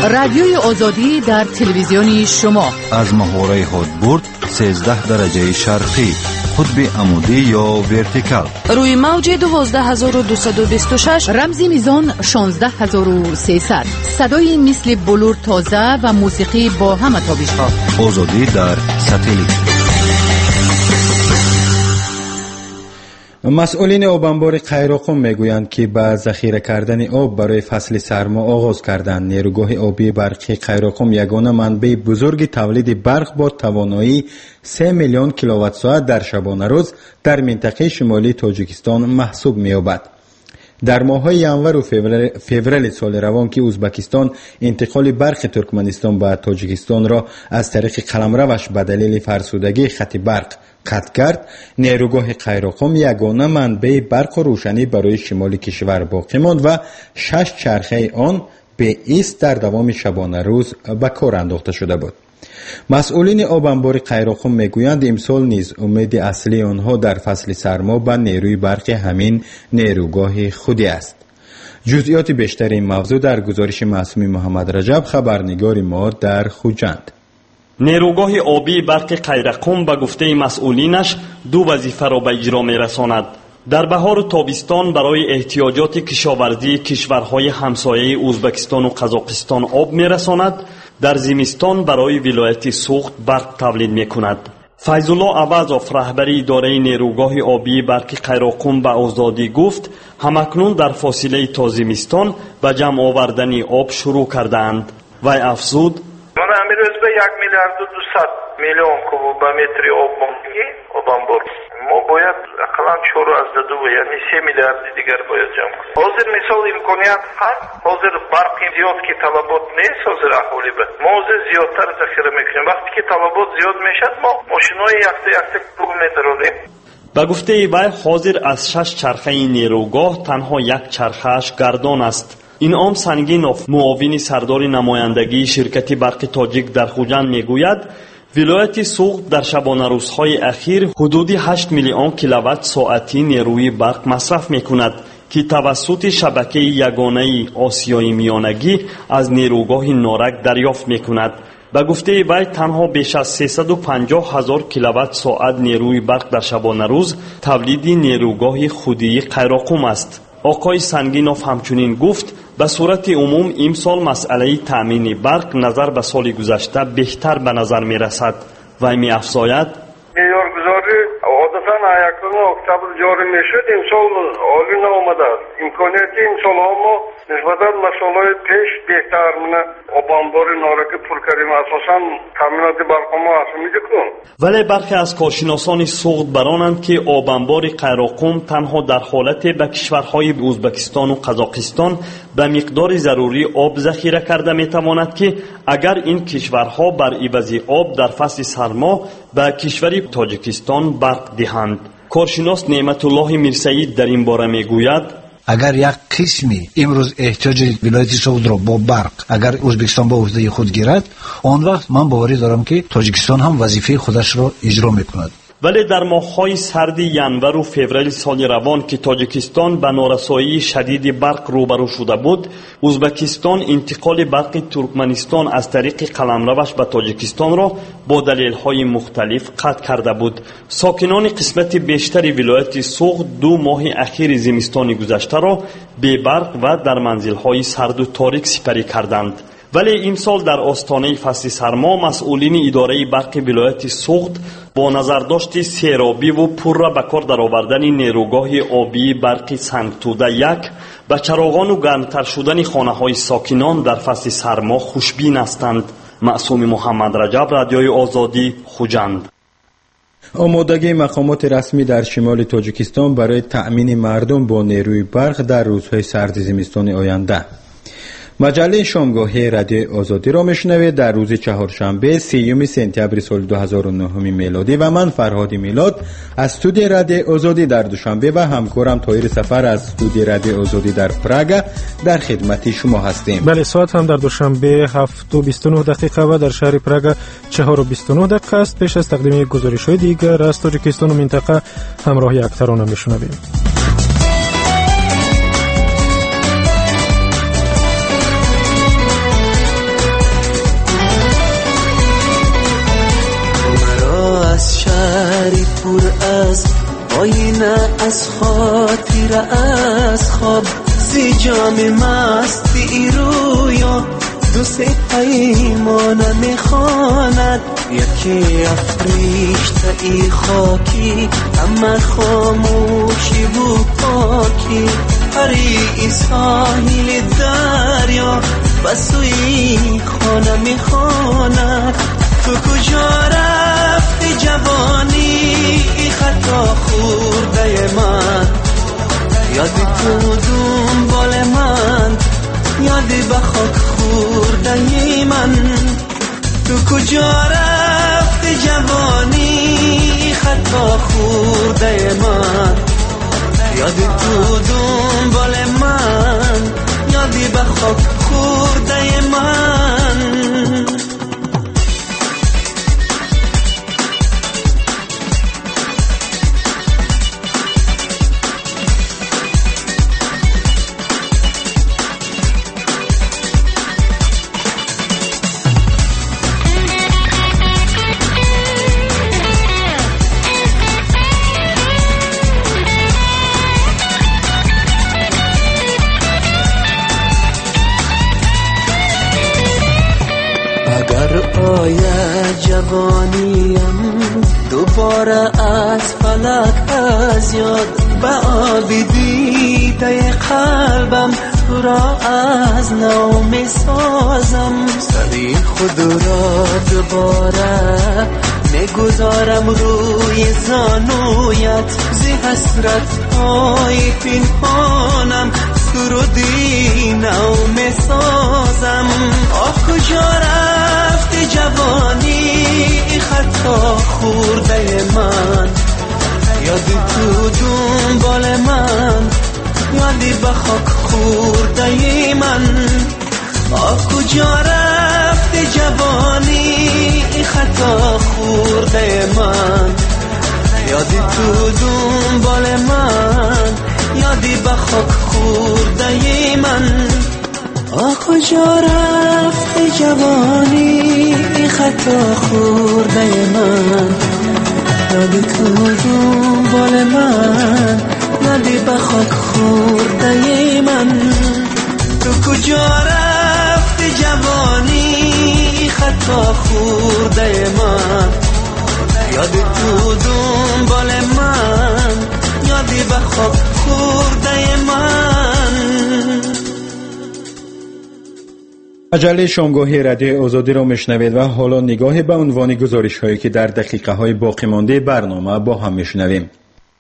رادیوی آزادی در تلویزیون شما از محوره هادبورد سیزده درجه شرقی، قطب عمودی یا ورتیکال، روی موج دوازده هزار و دویست و بیست و شش، رمزی میزان شانزده هزار و سیصد، صدای مثل بلور تازه و موسیقی با همه تابش‌ها. آزادی در ساتلیت. مسئولین آبانبار قیراقم میگویند که با ذخیره کردن آب برای فصل سرما آغاز کردند. نیروگاه آبی برقی قیراقم یگانه منبع بزرگ تولید برق با توانایی سه میلیون کیلووات ساعت در شبانه روز در منطقه شمالی تاجیکستان محسوب می‌یابد. در ماه‌های ژانویه و فوریه سال روان که ازبکستان انتقال برق ترکمنستان به تاجیکستان را از طریق قلمروش به دلیل فرسودگی خط برق قطع کرد، نیروگاه قیراقم یگانه منبع برق و روشنی برای شمال کشور باقی ماند و شش چرخه آن به ایست در دوام شبانه روز به کار انداخته شده بود. مسئولین آبانبار قیراقم میگویند امسال نیز امید اصلی آنها در فصل سرما به نیروی برق همین نیروگاه خودی است. جزئیات بیشتر این موضوع در گزارش معصومی محمد رجب، خبرنگار ما در خوجند. نیروگاه آبی برق قیراقم به گفته مسئولینش دو وظیفه را به اجرا می‌رساند. در بهار و تابستان برای احتیاجات کشاورزی کشورهای همسایه ازبکستان و قزاقستان آب می‌رساند. در زمستان برای ولایت سوخت برق تولید می‌کند. فیض الله عوضوف رهبر اداره نیروگاه آبی برق قیراقم به آزادی گفت همکنون در فاصله تا زمستان به جمع آوردن آب شروع کردند. وی افزود من امروز به یک میلیارد و دویست میلیون کوب متر آب مونده آبانبار. ما باید اقلا چهار از دو یعنی سه میلیارد دیگر باید جمع کنیم. حاضر مثال امکانیت هست، حاضر برق زیاد که طلبات نیست، حاضر احوالی بد ما حاضر زیادتر ذخیره میکنیم. وقتی که طلبات زیاد میشد ما ماشینای یکتا یکتا کیلومتر داریم. به گفته وی حاضر از شش چرخه نیروگاه تنها یک چرخه‌اش گردان است. این عام سنگینوف معاون سردار نمایندگی شرکت برق تاجیک در خوجند میگوید ولایت سوخت در شبانه روزهای اخیر حدود هشت میلیون کیلووات ساعتی نیروی برق مصرف میکند که توسط شبکه یگانه آسیای میانگی از نیروگاه نارک دریافت میکند. به گفته وی تنها بیش از سیصد و پنجاه هزار کیلووات ساعت نیروی برق در شبانه روز تولید نیروگاه خودی قیراقم است. آقای سنگینوف همچنین گفت به صورت عموم امسال مسئله تامین برق نظر به سال گذشته بهتر به نظر می رسد. و می افزاید معیارگذاری عادتا یکم اکتبر جاری می شد، امسال عالی نآمده است. امکانیتی امسال ها ما نسبتا مسائل پیش بهتر مونه. آبانبار نارک پر کردیم، اساسا تامینات برق ما اصلا کن. ولی برخی از کارشناسان سوخت برانند که آبانبار قیراقم تنها در حالت به کشورهای ازبکستان و قزاقستان به مقدار ضروری آب ذخیره کرده می تواند که اگر این کشورها بر عوض آب در فصل سرما به کشور تاجیکستان برق دهند. کارشناس نعمت الله میرسعید در این باره می گوید اگر یک قسمی امروز احتیاج ولایت سوخت را با برق اگر ازبکستان با عهده خود گیرد، آن وقت من باوری دارم که تاجیکستان هم وظیفه خودش را اجرا میکند. ولی در ماه‌های سرد ژانویه و فوریه سال روان که تاجیکستان به نارسایی شدید برق روبرو شده بود، ازبکستان انتقال برق ترکمنستان از طریق قلمروش به تاجیکستان را با دلایل مختلف قطع کرده بود. ساکنان قسمت بیشتر ولایت سوخت دو ماه اخیر زمستان گذشته را بی برق و در منزل‌های سرد و تاریک سپری کردند. ولی امسال در آستانه فصل سرما مسئولین اداره برق ولایت سوخت با نظرداشت سیرابی و پر را به کار درآوردن نیروگاه آبی برق سنگتوده یک به چراغان و گرمتر شدن خانه‌های ساکنان در فصل سرما خوشبین هستند. معصوم محمد رجب، رادیوی آزادی، خوجند. آمادگی مقامات رسمی در شمال تاجیکستان برای تأمین مردم با نیروی برق در روزهای سرد زمستان آینده. مجله شامگاهی رادیو آزادی را میشنوید در روز چهارشنبه سیوم سپتامبر سال دو هزار و نه میلادی و من فرهاد میلاد از استودیو رادیو آزادی در دوشنبه و همکارم طاهر سفر از استودیو رادیو آزادی در پراگ در خدمت شما هستیم. بله، ساعت هم در دوشنبه هفت و بیست و نه دقیقه و در شهر پراگ چهار و بیست و نه دقیقه است. پیش از تقدیم گزارش‌های دیگر از تاجیکستان و منطقه همراه اکثران میشنویم. از خاطر از خواب زی جام مستی رویا دوست پیمانه میخواند یکی افریشته ای خاکی اما خاموشی و پاکی پری ساحل دریا بسوی خانه میخواند تو کجا رفتی جوانی ای خطا خورده من یادی تو دنبال من یادی به خاک خورده من تو کجا رفتی جوانی خطا خورده من یادی تو دنبال من یادی به خاک خورده من آیا جوانیم دوباره از فلک از یاد به آبی دیده قلبم تو را از نو می سازم سری خود را دوباره می گذارم روی زانویت زی حسرت های پنهانم سرودی نو می سازم آه کجا رفتی جوانی خطا خورده من یادی تو دنبال من یادی به خاک خورده من آه کجا رفتی جوانی خطا خورده من یادی تو دنبال من یادی به خاک خورده من آه کجا رفتی جوانی خطا خورده من یادی تو دنبال من یادی به خاک خورده من تو کجا رفتی جوانی خطا خورده من یادی تو دنبال من یادی به خاک خورده من مجله شامگاهی رادیو آزادی را میشنوید و حالا نگاهی به عنوان گزارش هایی که در دقیقه های باقی مانده برنامه با هم میشنویم.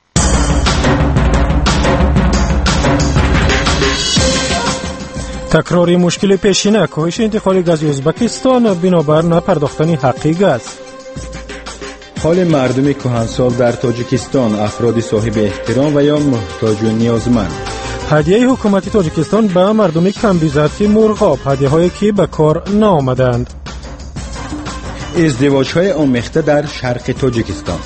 تکراری مشکل پیشینه کاهش انتقال گاز ازبکستان بنابر نپرداختن حقی گاز. حال مردم کهنسال در تاجیکستان افراد صاحب احترام و یا محتاج و نیازمند. هدیه حکومت تاجیکستان به مردم کمبیزت مرغاب هدیه هایی که به کار نآمدند. ازدواج های آمیخته در شرق تاجیکستان.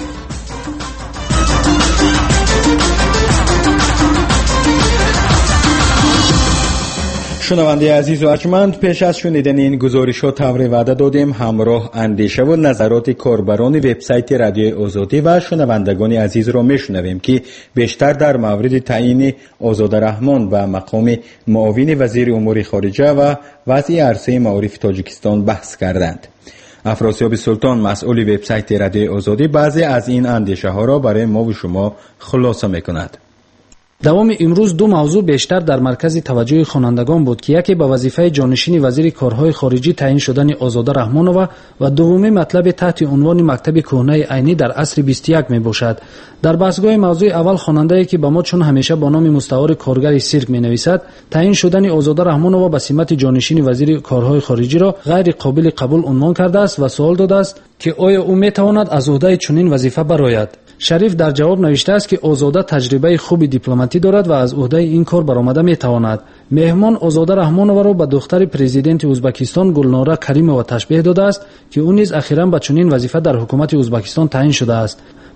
شنونده عزیز و ارجمند، پیش از شنیدن این گزارش ها تمر وعده دادیم همراه اندیشه و نظرات کاربران وبسایت رادیو آزادی و شنوندگان عزیز را میشنویم که بیشتر در مورد تعیین آزاد رحمان و مقام معاون وزیر امور خارجه و وضع عرصه معارف تاجیکستان بحث کردند. افراسیاب سلطان مسئول وبسایت رادیو آزادی بعضی از این اندیشه ها را برای ما و شما خلاصه میکند. دوام امروز دو موضوع بیشتر در مرکز توجه خوانندگان بود که یکی به وظیفه جانشین وزیر کارهای خارجی تعیین شدن آزاده رحمانова و دومی مطلب تحت عنوان مکتب کهنه عینی در عصر بیست و یک می باشد. در بحثگاه موضوع اول خواننده که به ما چون همیشه با نام مستعار کارگر سیرک می نویسد تعیین شدن آزاده رحمانova به سمت جانشین وزیر کارهای خارجی را غیر قابل قبول عنوان کرده است و سوال داده است که آیا او می تواند از عهده چنین وظیفه برآید. شریف در جواب نوشته است که آزاده تجربه خوبی دیپلماتی دارد و از عهده این کار برآمده می تواند. مهمان آزاده رحمانova را به دختر پرزیدنت ازبکستان گلناره کریمova تشبیه داده است که او نیز اخیراً به چنین وظیفه در حکومت ازبکستان تعیین شده است.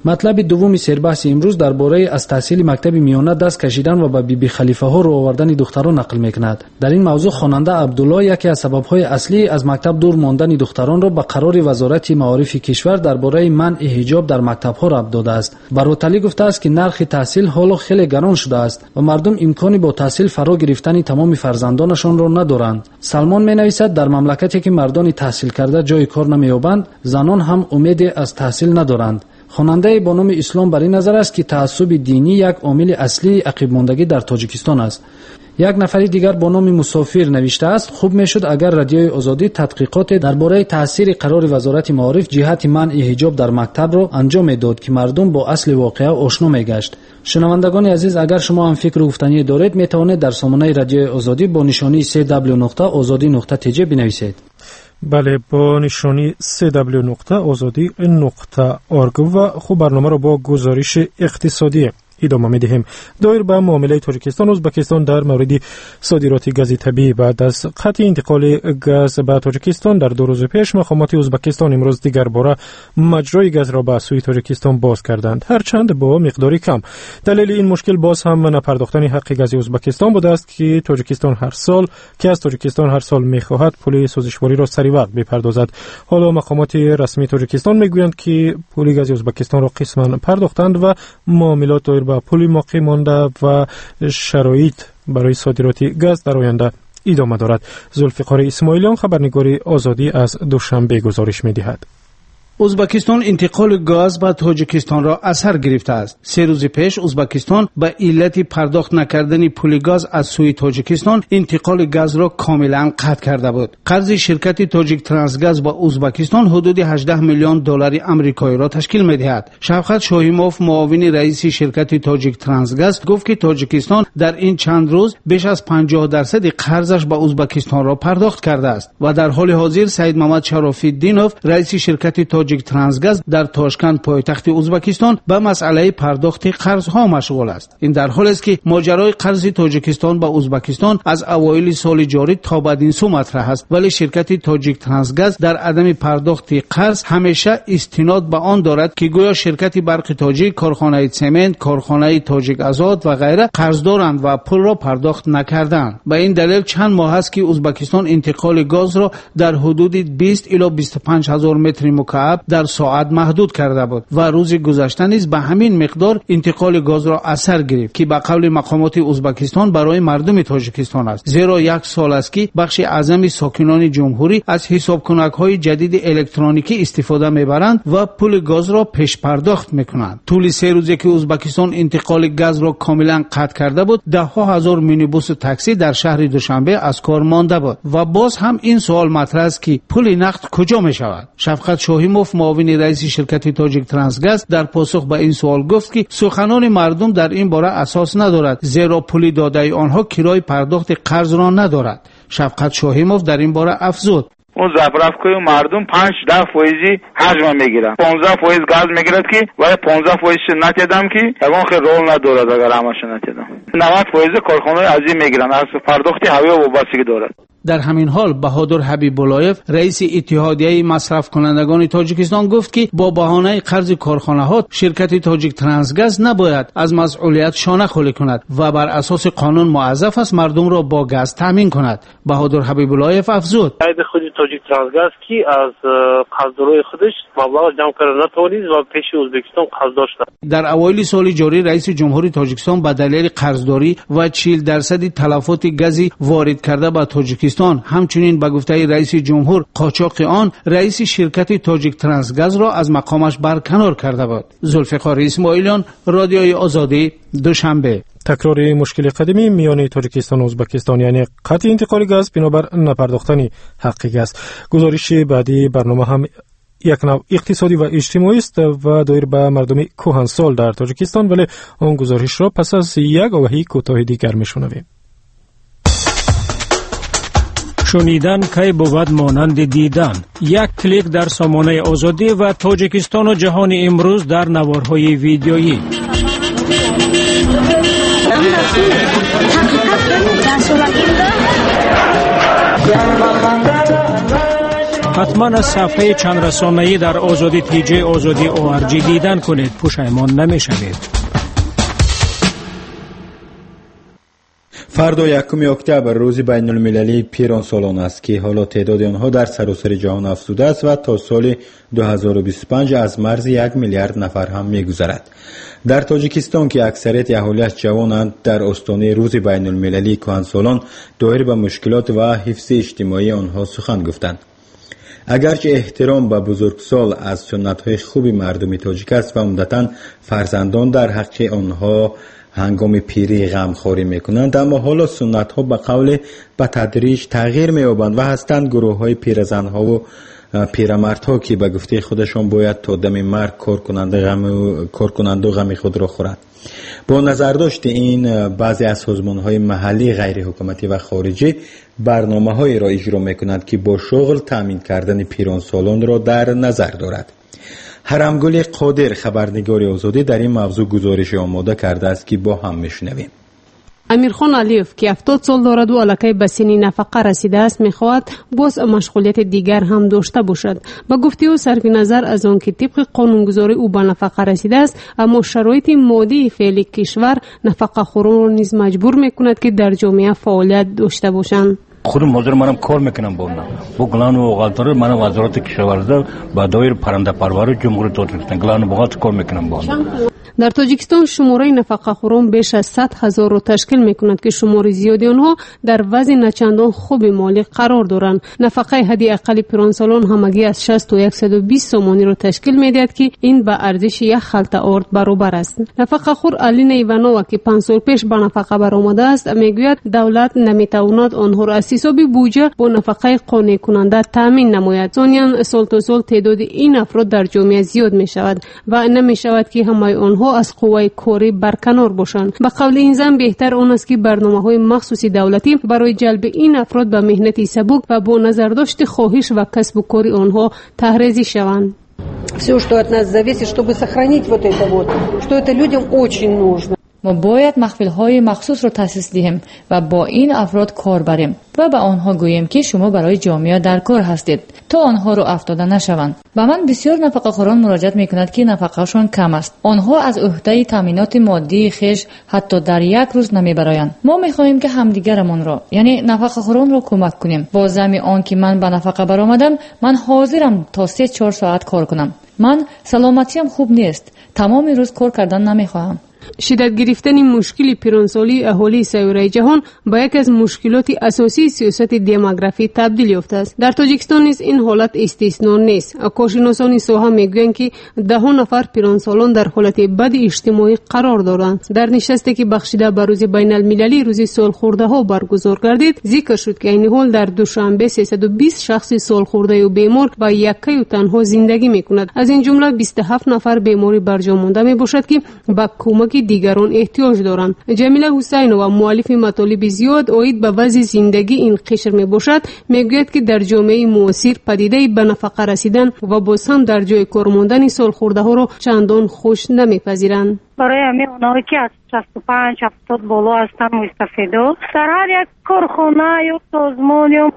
مطلب دوم سربحث امروز درباره از تحصیل مکتب میانه دست کشیدن و به بیبی خلیفه ها رو آوردن دختران نقل میکند. در این موضوع خواننده عبدالله یکی از سبب‌های اصلی از مکتب دور ماندن دختران را به قرار وزارت معارف کشور درباره منع حجاب در مکتب‌ها ربط داده است. باروتلی گفته است که نرخ تحصیل حالا خیلی گران شده است و مردم امکانی با تحصیل فرا گرفتن تمام فرزندانشان را ندارند. سلمان می‌نویسد در مملکتی که مردان تحصیل کرده جای کار نمی‌یابند، زنان هم امید از تحصیل ندارند. خواننده با نام اسلام بر این نظر است که تعصب دینی یک عامل اصلی عقب ماندگی در تاجیکستان است. یک نفر دیگر با نام مسافر نوشته است خوب میشد اگر رادیوی آزادی تحقیقات درباره تاثیر قرار وزارت معارف جهت منع حجاب در مکتب را انجام میداد که مردم با اصل واقعه آشنا میگشت. شنوندگان عزیز، اگر شما هم فکر و گفتنی دارید میتوانید در سامانه رادیوی آزادی با نشانی سی دبلیو نقطه آزادی نقطه تی جی بنویسید. بله، با نشانی سی دبلیو نقطه آزادی نقطه اورگ. و خوب برنامه را با گزارش اقتصادی ادامه می‌دهیم. دایر به معامله تاجیکستان ازبکستان در مورد صادرات گاز طبیعی بعد از قطع انتقال گاز به تاجیکستان در دو روز پیش مقامات ازبکستان امروز دیگر باره مجرای گاز را به سوی تاجیکستان باز کردند، هرچند با مقداری کم. دلیل این مشکل باز هم نپرداختن حق گاز ازبکستان بوده است که تاجیکستان هر سال که از تاجیکستان هر سال می‌خواهد پول سوزشواری را سری وقت بپردازد. حالا مقامات رسمی تاجیکستان میگویند که پول گاز ازبکستان را قسماً پرداختند و معاملات دایر به پول باقی مانده و شرایط برای صادرات گاز در آینده ادامه دارد. ذوالفقار اسماعیلیان، خبرنگار آزادی، از دوشنبه گزارش می‌دهد. ازبکستان انتقال گاز به تاجیکستان را اثر گرفته است. سه روز پیش ازبکستان به علت پرداخت نکردن پول گاز از سوی تاجیکستان انتقال گاز را کاملا قطع کرده بود. قرض شرکت تاجیک ترانسگاز با ازبکستان حدود هجده میلیون دلار آمریکایی را تشکیل می‌دهد. شفقت شاهیموف، معاون رئیس شرکت تاجیک ترانسگاز، گفت که تاجیکستان در این چند روز بیش از پنجاه درصد قرضش به ازبکستان را پرداخت کرده است و در حال حاضر سید محمد شراف‌الدینوف، رئیس شرکت تاجیک ترانسگاز در تاشکند پایتخت ازبکستان به مسئله پرداخت قرض‌ها مشغول است. این در حالی است که ماجرای قرض تاجیکستان به ازبکستان از اوایل سال جاری تا بدین سو مطرح است، ولی شرکت تاجیک ترانسگاز در عدم پرداخت قرض همیشه استناد به آن دارد که گویا شرکت برق تاجیک، کارخانه سمنت، کارخانه تاجیک آزاد و غیره قرضدارند و پول را پرداخت نکردند. به این دلیل چند ماه است که ازبکستان انتقال گاز را در حدود بیست الی بیست و پنج هزار متر مکعب در ساعت محدود کرده بود و روز گذشته نیز به همین مقدار انتقال گاز را اثر گرفت که به قول مقامات ازبکستان برای مردم تاجیکستان است، زیرا یک سال است که بخش اعظم ساکنان جمهوری از حسابکنک‌های جدید الکترونیکی استفاده می‌برند و پول گاز را پیش پرداخت می‌کنند. طول سه روزی که ازبکستان انتقال گاز را کاملا قطع کرده بود، ده ها هزار مینیبوس و تاکسی در شهر دوشنبه از کار مانده بود و باز هم این سوال مطرح است که پول نقد کجا می‌شود. شفقت شاهیموف، معاون رئیس شرکت تاجیک ترانسگاز، در پاسخ به این سوال گفت که سخنان مردم در این باره اساس ندارد، زیرا پول داده آنها کرای پرداخت قرض را ندارد. شفقت شاهیموف در این باره افزود: اون زبرافکوی مردم پنج ده فویزی حجم میگیرن، پانزده فویز گاز میگیرد که ولی پانزده فویزش نتیدم که اگه خیلی رول ندارد، اگر همش نتیدم نود فویز کارخانه عظیم میگیرن، از پرداخت هویه وابستگی دارد. در همین حال بهادر حبیب اللهیف، رئیس اتحادیه مصرف کنندگان تاجیکستان، گفت که با بهانه قرض کارخانه‌ها شرکت تاجیک ترانسگاز نباید از مسئولیت شانه خالی کند و بر اساس قانون موظف است مردم را با گاز تامین کند. بهادر حبیب اللهیف افزود: اید خود تاجیک ترانسگاز کی از قرضدارای خودش مبلغ جمع کردن نتوانید و پیش ازبکستان قرض داشت. در اوایل سال جاری رئیس جمهوری تاجیکستان به دلیل قرضداری و چهل درصد تلفات گازی وارد کرده به تاجیکستان، همچنین به گفته رئیس جمهور قاچاق آن، رئیس شرکت تاجیک ترانسگاز را از مقامش برکنار کرده بود. ذوالفقار اسماعیلیان، رادیوی آزادی، دوشنبه. تکرار مشکل قدیمی میان تاجیکستان و ازبکستان، یعنی قطع انتقال گاز بنابر نپرداختن حق گاز. گزارش بعدی برنامه هم یک نوع اقتصادی و اجتماعی است و دایر به مردم کهنسال در تاجیکستان، ولی آن گزارش را پس از یک آگهی کوتاه دیگر میشنویم. شنیدن کی بود مانند دیدن. یک کلیک در سامانه آزادی و تاجیکستان و جهان امروز در نوارهای ویدیویی. حتما از صفحه چند رسانه‌ای در آزادی تی جی آزادی او آر جی دیدن کنید، پشیمان نمی‌شوید. فردا یکم اکتبر روز بین المللی پیران سالان است که حالا تعداد آنها در سراسر جهان افزوده است و تا سال دو هزار و بیست و پنج از مرز یک میلیارد نفر هم می‌گذرد. در تاجیکستان که اکثریت اهالیش جوانند، در آستانه روز بین المللی کهنسالان دایر به مشکلات و حفظ اجتماعی آنها سخن گفتند. اگرچه احترام به بزرگسال از سنت‌های خوب مردم تاجیک است و عمدتاً فرزندان در حق آنها هنگام پیری غمخواری میکنند، اما حالا سنت ها به قول به تدریج تغییر مییابند و هستند گروه های پیرزن ها و پیرمرد ها که به گفته خودشان باید تا دم مرگ کار کنند غم کار کنند و غم خود را خورند. با نظرداشت این، بعضی از سازمان های محلی غیر حکومتی و خارجی برنامه های را اجرا میکنند که با شغل تامین کردن پیران سالان را در نظر دارد. هرمگل قادر خبرنگار آزادی در این موضوع گزارش آماده کرده است که با هم میشنویم. امیرخان علیف که هفتاد سال دارد و الکی به سن نفقه رسیده است، میخواهد باز مشغولیت دیگر هم داشته باشد. با گفته او صرف نظر از آن که طبق قانونگذاری او به نفقه رسیده است، اما شرایط مادی فعلی کشور نفقه خوران را نیز مجبور میکند که در جامعه فعالیت داشته باشند. خودم مادر منم کار میکنم با اونا با گلان و اوغالدار منم وزارت کشاورزی با دایر پرنده پرور جمهوری تاجیکستان گلان و اوغالت کار میکنم با اونا. در تاجیکستان شماره نفقه خوران بیش از صد هزار را تشکیل میکند که شماره زیادی آنها در وضع نچندان خوب مالی قرار دارند. نفقه حدی اقل پیرانسالان همگی از شصت تا صد و بیست سومانی را تشکیل میدهد که این به ارزش یک خلطه آرد برابر است. نفقه خور علین ایوانووا که پنج سال پیش به نفقه برآمده است میگوید دولت نمیتواند آنها را از حساب بودجه با نفقه قانع کننده تامین نماید. ثانیاً سال تا سال تعداد این افراد در جامعه زیاد می شود و نمی شود که همه آنها از قوای کاری برکنار باشند. به قول این زن بهتر آن است که برنامه‌های مخصوصی دولتی برای جلب این افراد به مهنت سبک و با نظرداشت خواهش و کسب و کار آنها تحریزی شوند. Все, что от нас зависит, чтобы сохранить вот это вот, что это людям очень нужно. ما باید محفل‌های مخصوص را تأسیس دهیم و با این افراد کار بریم و به آنها گوییم که شما برای جامعه در کار هستید تا آنها را افتاده نشوند. به من بسیار نفقه خوران مراجعت می‌کنند که نفقه‌شان کم است. آنها از عهده تامینات مادی خیش حتی در یک روز نمیبرایند. ما می‌خواهیم که همدیگرمان را، یعنی نفقه خوران را کمک کنیم. با ضمن آن که من به نفقه برآمدم، من حاضرم تا سه چهار ساعت کار کنم. من سلامتیم خوب نیست. تمام روز کار کردن نمی‌خواهم. شدت گرفتن مشکل پیرانسالی اهالی سیاره جهان با یک از مشکلات اساسی سیاست دموگرافی تبدیل یافته است. در تاجیکستان نیز این حالت استثنا نیست. کارشناسان ساحه میگویند که ده نفر پیرانسالان در حالت بد اجتماعی قرار دارند. در نشستی که بخشیده به روز بین المللی روز سالخورده ها برگزار گردید، ذکر شد که این حال در دوشنبه سیصد و بیست شخص سالخورده و بیمار با یکی و تنها زندگی میکند. از این جمله بیست و هفت نفر بیماری برجا مانده میباشد که با کمک دیگران احتیاج دارند. جمیله حسینова مؤلف مطالب زیاد عاید به وضع زندگی این قشر می باشد، میگوید که در جامعه معاصر پدیده به نفقه رسیدن و باز هم در جای کار ماندن سالخورده ها را چندان خوش نمیپذیرند. برای همه اونایی که از شصت و پنج هفتاد بالا هستن مستفیدا در هر یک کارخانه یا سازمان یا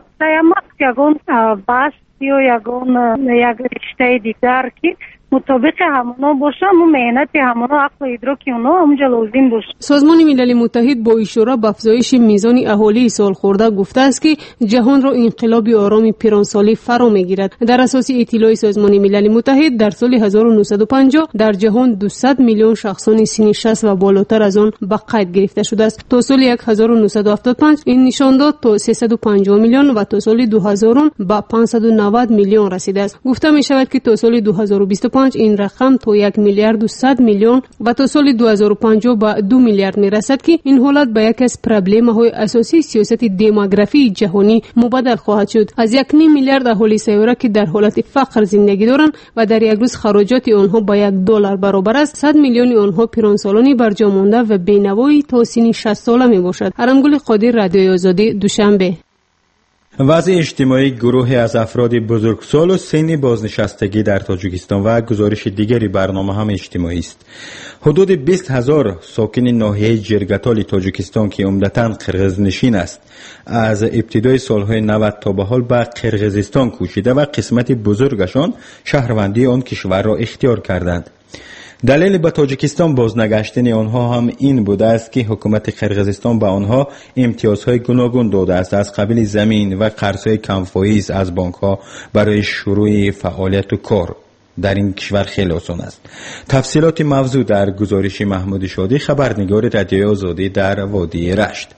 یگان بس یا یگان یک رشته دیگر که مطابق همونا باشه، مو مهنت همونا عقل و ادراک اونا همونجا لازم باشه. سازمان ملل متحد با اشاره به افزایش میزان اهالی سالخورده گفته است که جهان را انقلاب آرام پیرانسالی فرا میگیرد. در اساس اطلاع سازمان ملل متحد در سال هزار و نهصد و پنجاه در جهان دویست میلیون شخصان سن شصت و بالاتر از آن به قید گرفته شده است. تا سال هزار و نهصد و هفتاد و پنج این نشان داد تا سیصد و پنجاه میلیون و تا سال دو هزار به پانصد و نود میلیون رسیده است. گفته می شود که تا سال دو هزار و بیست و پنج این رقم تا یک میلیارد و صد میلیون و تا سال دو هزار و پنجاه به دو میلیارد می رسد که این حالت به یک از پرابلم های اساسی سیاست دموگرافی جهانی مبدل خواهد شد. از یک نیم میلیارد اهالی سیاره که در حالت فقر زندگی دارند و در یک روز خراجات آنها با یک دلار برابر است، صد میلیون آنها پیرانسالانی برجا مانده و بینوایی تا سن شصت ساله می باشد. هرمگل قادر، رادیوی آزادی، دوشنبه. وضع اجتماعی گروهی از افراد بزرگسال و سن بازنشستگی در تاجیکستان و گزارش دیگری برنامه هم اجتماعی است. حدود بیست هزار ساکن ناحیه جرگتال تاجیکستان که عمدتاً قرغز نشین است، از ابتدای سالهای نود تا به حال به قرغزستان کوچیده و قسمت بزرگشان شهروندی آن کشور را اختیار کردند. دلیل به تاجیکستان بازنگشتن آنها هم این بوده است که حکومت قرغزستان به آنها امتیازهای گوناگون داده است، از قبیل زمین و قرضهای کم فایز از بانک‌ها برای شروع فعالیت و کار. در این کشور خیلی آسان است. تفصیلات موضوع در گزارش محمود شادی، خبرنگار رادیوی آزادی در وادی رشت.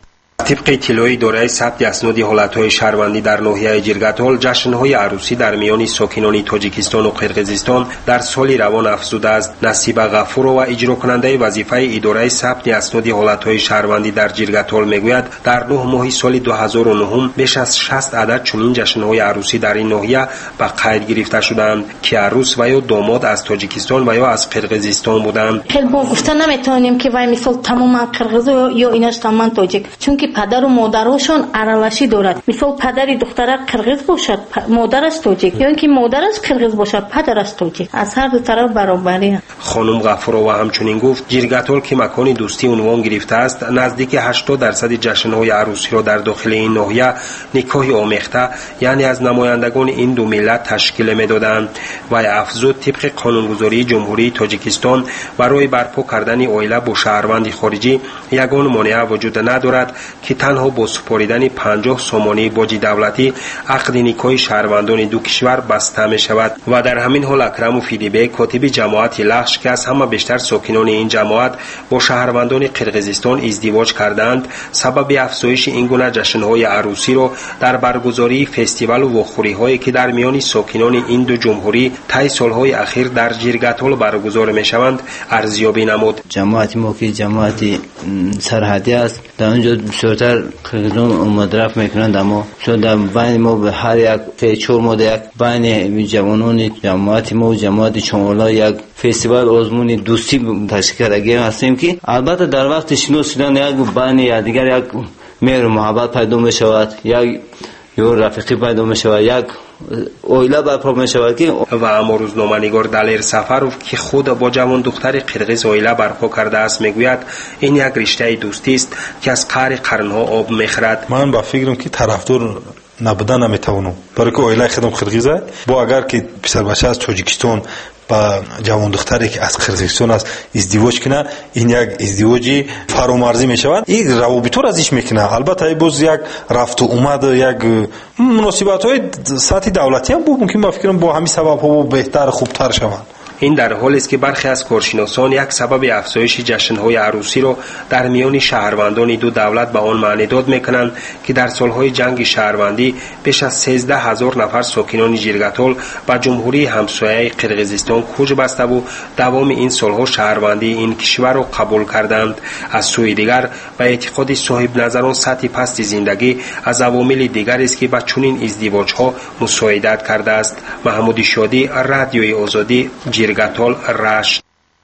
طبق اطلاع اداره ثبت اسناد حالتهای شهروندی در ناحیه جرگتال، جشن‌های عروسی در میان ساکنان تاجیکستان و قرغزستان در سال روان افزوده است. نصیب غفورو و اجرا کننده وظیفه اداره ثبت اسناد حالتهای شهروندی در جرگتال میگوید در نه ماه سال دو هزار و نه بیش از شصت عدد چنین جشن‌های عروسی در این ناحیه به قید گرفته شدند که عروس و یا داماد از تاجیکستان و یا از قرغزستان بودند. خیلی با گفتن نمیتونیم که وای مثال تمام قرغز یا ایناش تمام تاجیک، چون که پدر و مادرشون عرلشی دارد. مثال پدری دختر قرغز باشد، مادرش تاجیک، یا اینکه مادرش قرغز باشد، پدرش تاجیک. از هر دو طرف برابری. خانم غفورو همچنین گفت جرگتال که مکان دوستی عنوان گرفته است، نزدیک هشتاد درصد جشن‌های عروسی را در داخل این ناحیه نکاح آمیخته، یعنی از نمایندگان این دو ملت تشکیل می‌دادند. و افزود طبق قانونگذاری جمهوری تاجیکستان برای برپا کردن عائله با شهروند خارجی یگان مانع وجود ندارد که تنها با سپاریدن پنجاه سامانه باج دولتی عقد نکاح شهروندان دو کشور بسته می شود. و در همین حال اکرم فیدیبه کاتب جماعت لخش که از همه بیشتر ساکنان این جماعت با شهروندان قرغزستان ازدواج کردند، سبب افزایش این گونه جشن‌های عروسی را در برگزاری فستیوال و واخوری‌هایی که در میان ساکنان این دو جمهوری طی سالهای اخیر در جرگتال برگزار می‌شوند ارزیابی نمود. جماعت ما که جماعت سرحدی است، در اونجا بسیارتر قرغزان اومد رفت میکنند، اما چون در بین ما به هر یک سه چهار ماه یک بین جوانان جماعت ما و جماعت چونولا یک فستیوال آزمون دوستی تشکیل کرده هستیم که البته در وقت شناسیدن یک بین یا دیگر یک مهر و محبت پیدا می شود، یک یا رفیقی پیدا می شود، یک اویلا برپا می شود که و اما روزنامه‌نگار دلیر سفروف که خود با جوان دختر قرغز اویلا برپا کرده است میگوید این یک رشته دوستی است که از قعر قرنها آب میخورد. من با فکرم که طرفدار نبودن نمیتوانم، برای که اویلا خودم قرغزه با اگر که پسر بچه از تاجیکستان با جوان دختری که از قرغزستان است ازدواج کنه، این یک ازدواجی فرامرزی می شود. این روابط را ازش میکنه. البته باز یک رفت و اومد، یک مناسبت های سطح دولتی هم بود، ممکن با فکرم با همین سبب ها بهتر خوبتر شوند. این در حالی است که برخی از کارشناسان یک سبب افزایش جشن‌های عروسی را در میان شهروندان دو دولت به آن معنی داد می‌کنند که در سالهای جنگ شهروندی بیش از سیزده هزار نفر ساکنان جرگتال به جمهوری همسایه قرغزستان کوچ بسته و دوام این سالها شهروندی این کشور را قبول کردند. از سوی دیگر به اعتقاد صاحب نظران سطح پست زندگی از عوامل دیگر است که به چنین ازدواج‌ها مساعدت کرده است. محمود شادی، رادیوی آزادی، جرگتال رشت.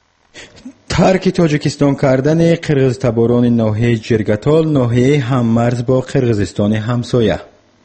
ترک تاجیکستان کردن قرغز تباران ناحیه جرگتال، ناحیه هممرز با قرغزستان همسایه.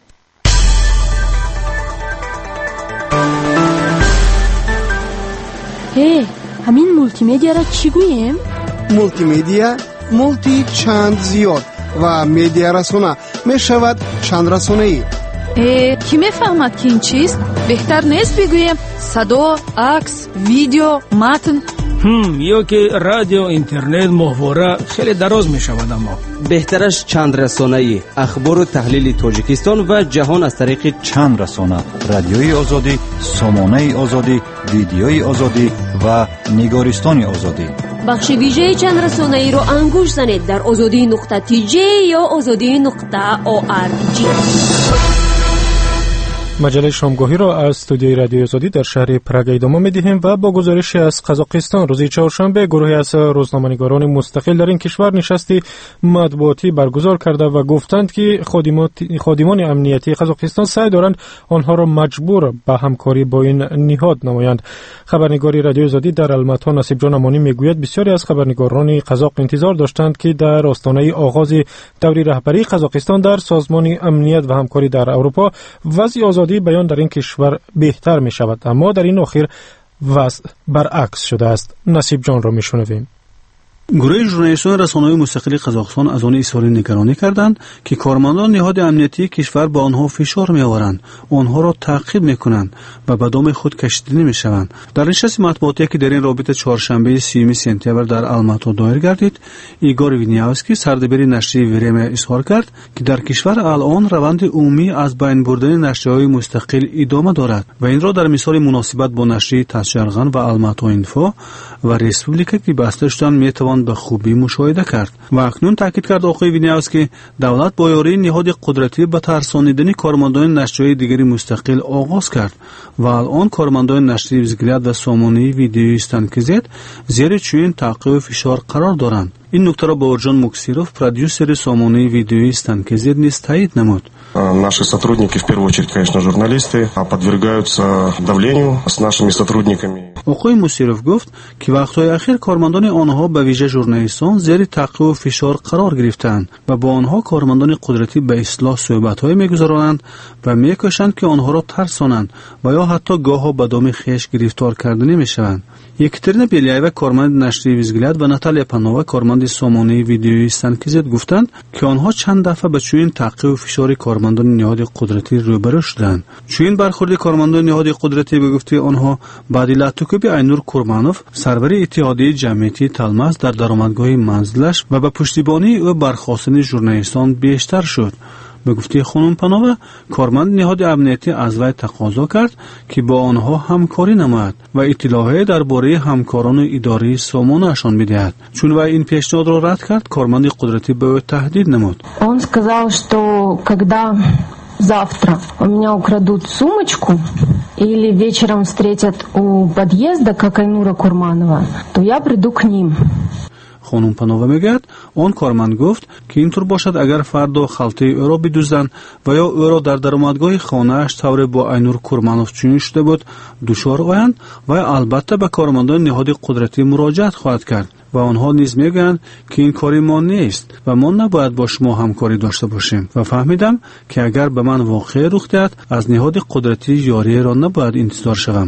هی، همین مولتی مدیا را چی گوییم؟ مولتی مدیا مولتی چند زیاد و مدیا رسانه می شود چند رسانه ای. کی میفهمد که این چیست؟ بهتر نیست بگویم صدا، عکس، ویدیو، متن؟ هم یا که رادیو، اینترنت، محوره خیلی دراز می شود، اما بهترش چند رسانه‌ای اخبار و تحلیل تاجیکستان و جهان از طریق چند رسانه: رادیوی آزادی، سامانه آزادی، ویدیوی آزادی و نگارستان آزادی. بخش ویژه چند رسانه‌ای رو انگوش زنید در آزادی نقطه تی جی یا آزادی نقطه او آر جی. مجله شامگاهی را از استودیوی رادیوی آزادی در شهر پراگ ادامه می‌دهیم و با گزارشی از قزاقستان روز چهارشنبه گروهی از روزنامه‌نگاران مستقل در این کشور نشستی مطبوعاتی برگزار کرده و گفتند که خادمان امنیتی قزاقستان سعی دارند آنها را مجبور به همکاری با این نهاد نمایند. خبرنگاری رادیوی آزادی در الماتا نصیب جان امانی میگوید بسیاری از خبرنگاران قزاق انتظار داشتند که در آستانه آغاز دوره رهبری قزاقستان در سازمان امنیت و همکاری در اروپا وضع آزادی بیان در این کشور بهتر می شود، اما در این اخیر وضع برعکس شده است. نصیب جان را می شنویم. گروه ژورنالیستان رسانه‌های مستقل قزاقستان از آن اظهار نگرانی کردند که کارمندان نهاد امنیتی کشور با آنها فشار می‌آورند، آنها را تعقیب می‌کنند و به دام خود کشیده نمی‌شوند. در نشست مطبوعاتی که در این رابطه چهارشنبه سیوم سپتامبر در الماتا دایر گردید، ایگور وینیاوسکی سردبیر نشریه ویرم اظهار کرد که در کشور الان روند عمومی از بین بردن نشریه‌های مستقل ادامه دارد و این را در مثال مناسبت با نشریه تاسجرغان و الماتا اینفو و رسپوبلیکا که بسته شدند می‌توان به خوبی مشاهده کرد. و اکنون تاکید کرد آقای وینیاوسکی دولت با یاری نهاد قدرتی به ترسانیدن کارمندان نشریه‌های دیگری مستقل آغاز کرد و الان کارمندان نشریه وزگلیت و سامانه ویدیویی ستانکزت زیر چنین تعقیب و فشار قرار دارند. این نکته را باورجان مکسیروف پرودیوسر سامانه ویدیویی ستانکزت نیز تایید نمود. Наши сотрудники, в первую очередь, конечно, журналисты, подвергаются давлению с нашими сотрудниками. آقای موسیروف گفت که وقتهای اخیر کارمندان آنها به ویژه ژورنالیستان زیر تعقیب و فشار قرار گرفتند و با آنها کارمندان قدرتی به اصلاح صحبت‌های می‌گذرانند و می‌کوشند که آنها را ترسانند و یا حتی گاه‌ها به دام خویش گرفتار کرده نمی‌شوند. یکترین بیلیایو کارمند نشریه ویزگلیت و ناتالیا پانووا کارمند سامانه ویدیویی ستانکزت گفتند که آنها چند دفعه به چنین تعقیب و فشار کارمندان نهاد قدرتی روبرو شدند. چنین برخورد کارمندان نهاد قدرتی به گفته آنها بعد لاتوکوبی اینور کورمانوف سرور اتحادیه جمعیتی تلماس در درآمدگاه منزلش و به پشتیبانی او برخاستن ژورنالیستان بیشتر شد. به گفته خانم پانووا کارمند نهاد امنیتی از وی تقاضا کرد که با آنها همکاری نماید و اطلاعات درباره همکاران اداری سامانه‌شان بدهد. چون وی این پیشنهاد را رد کرد، کارمند قدرتی به او تهدید نمود. Он сказал, что когда завтра у меня украдут сумочку или вечером встретят у подъезда как Айнура Курманова, то я приду к ним. خانم پانووا میگوید آن کارمند گفت که اینطور باشد اگر فردا خلطه او را بدزدند و یا او را در درآمدگاه خانه‌اش طور با اینور کورمانوف چنین شده بود دچار آیند و البته به کارمندان نهاد قدرتی مراجعت خواهد کرد و آنها نیز میگویند که این کاری ما نیست و ما نباید با شما همکاری داشته باشیم و فهمیدم که اگر به من واقع رخ دهد از نهاد قدرتی یاری را نباید انتظار شوم.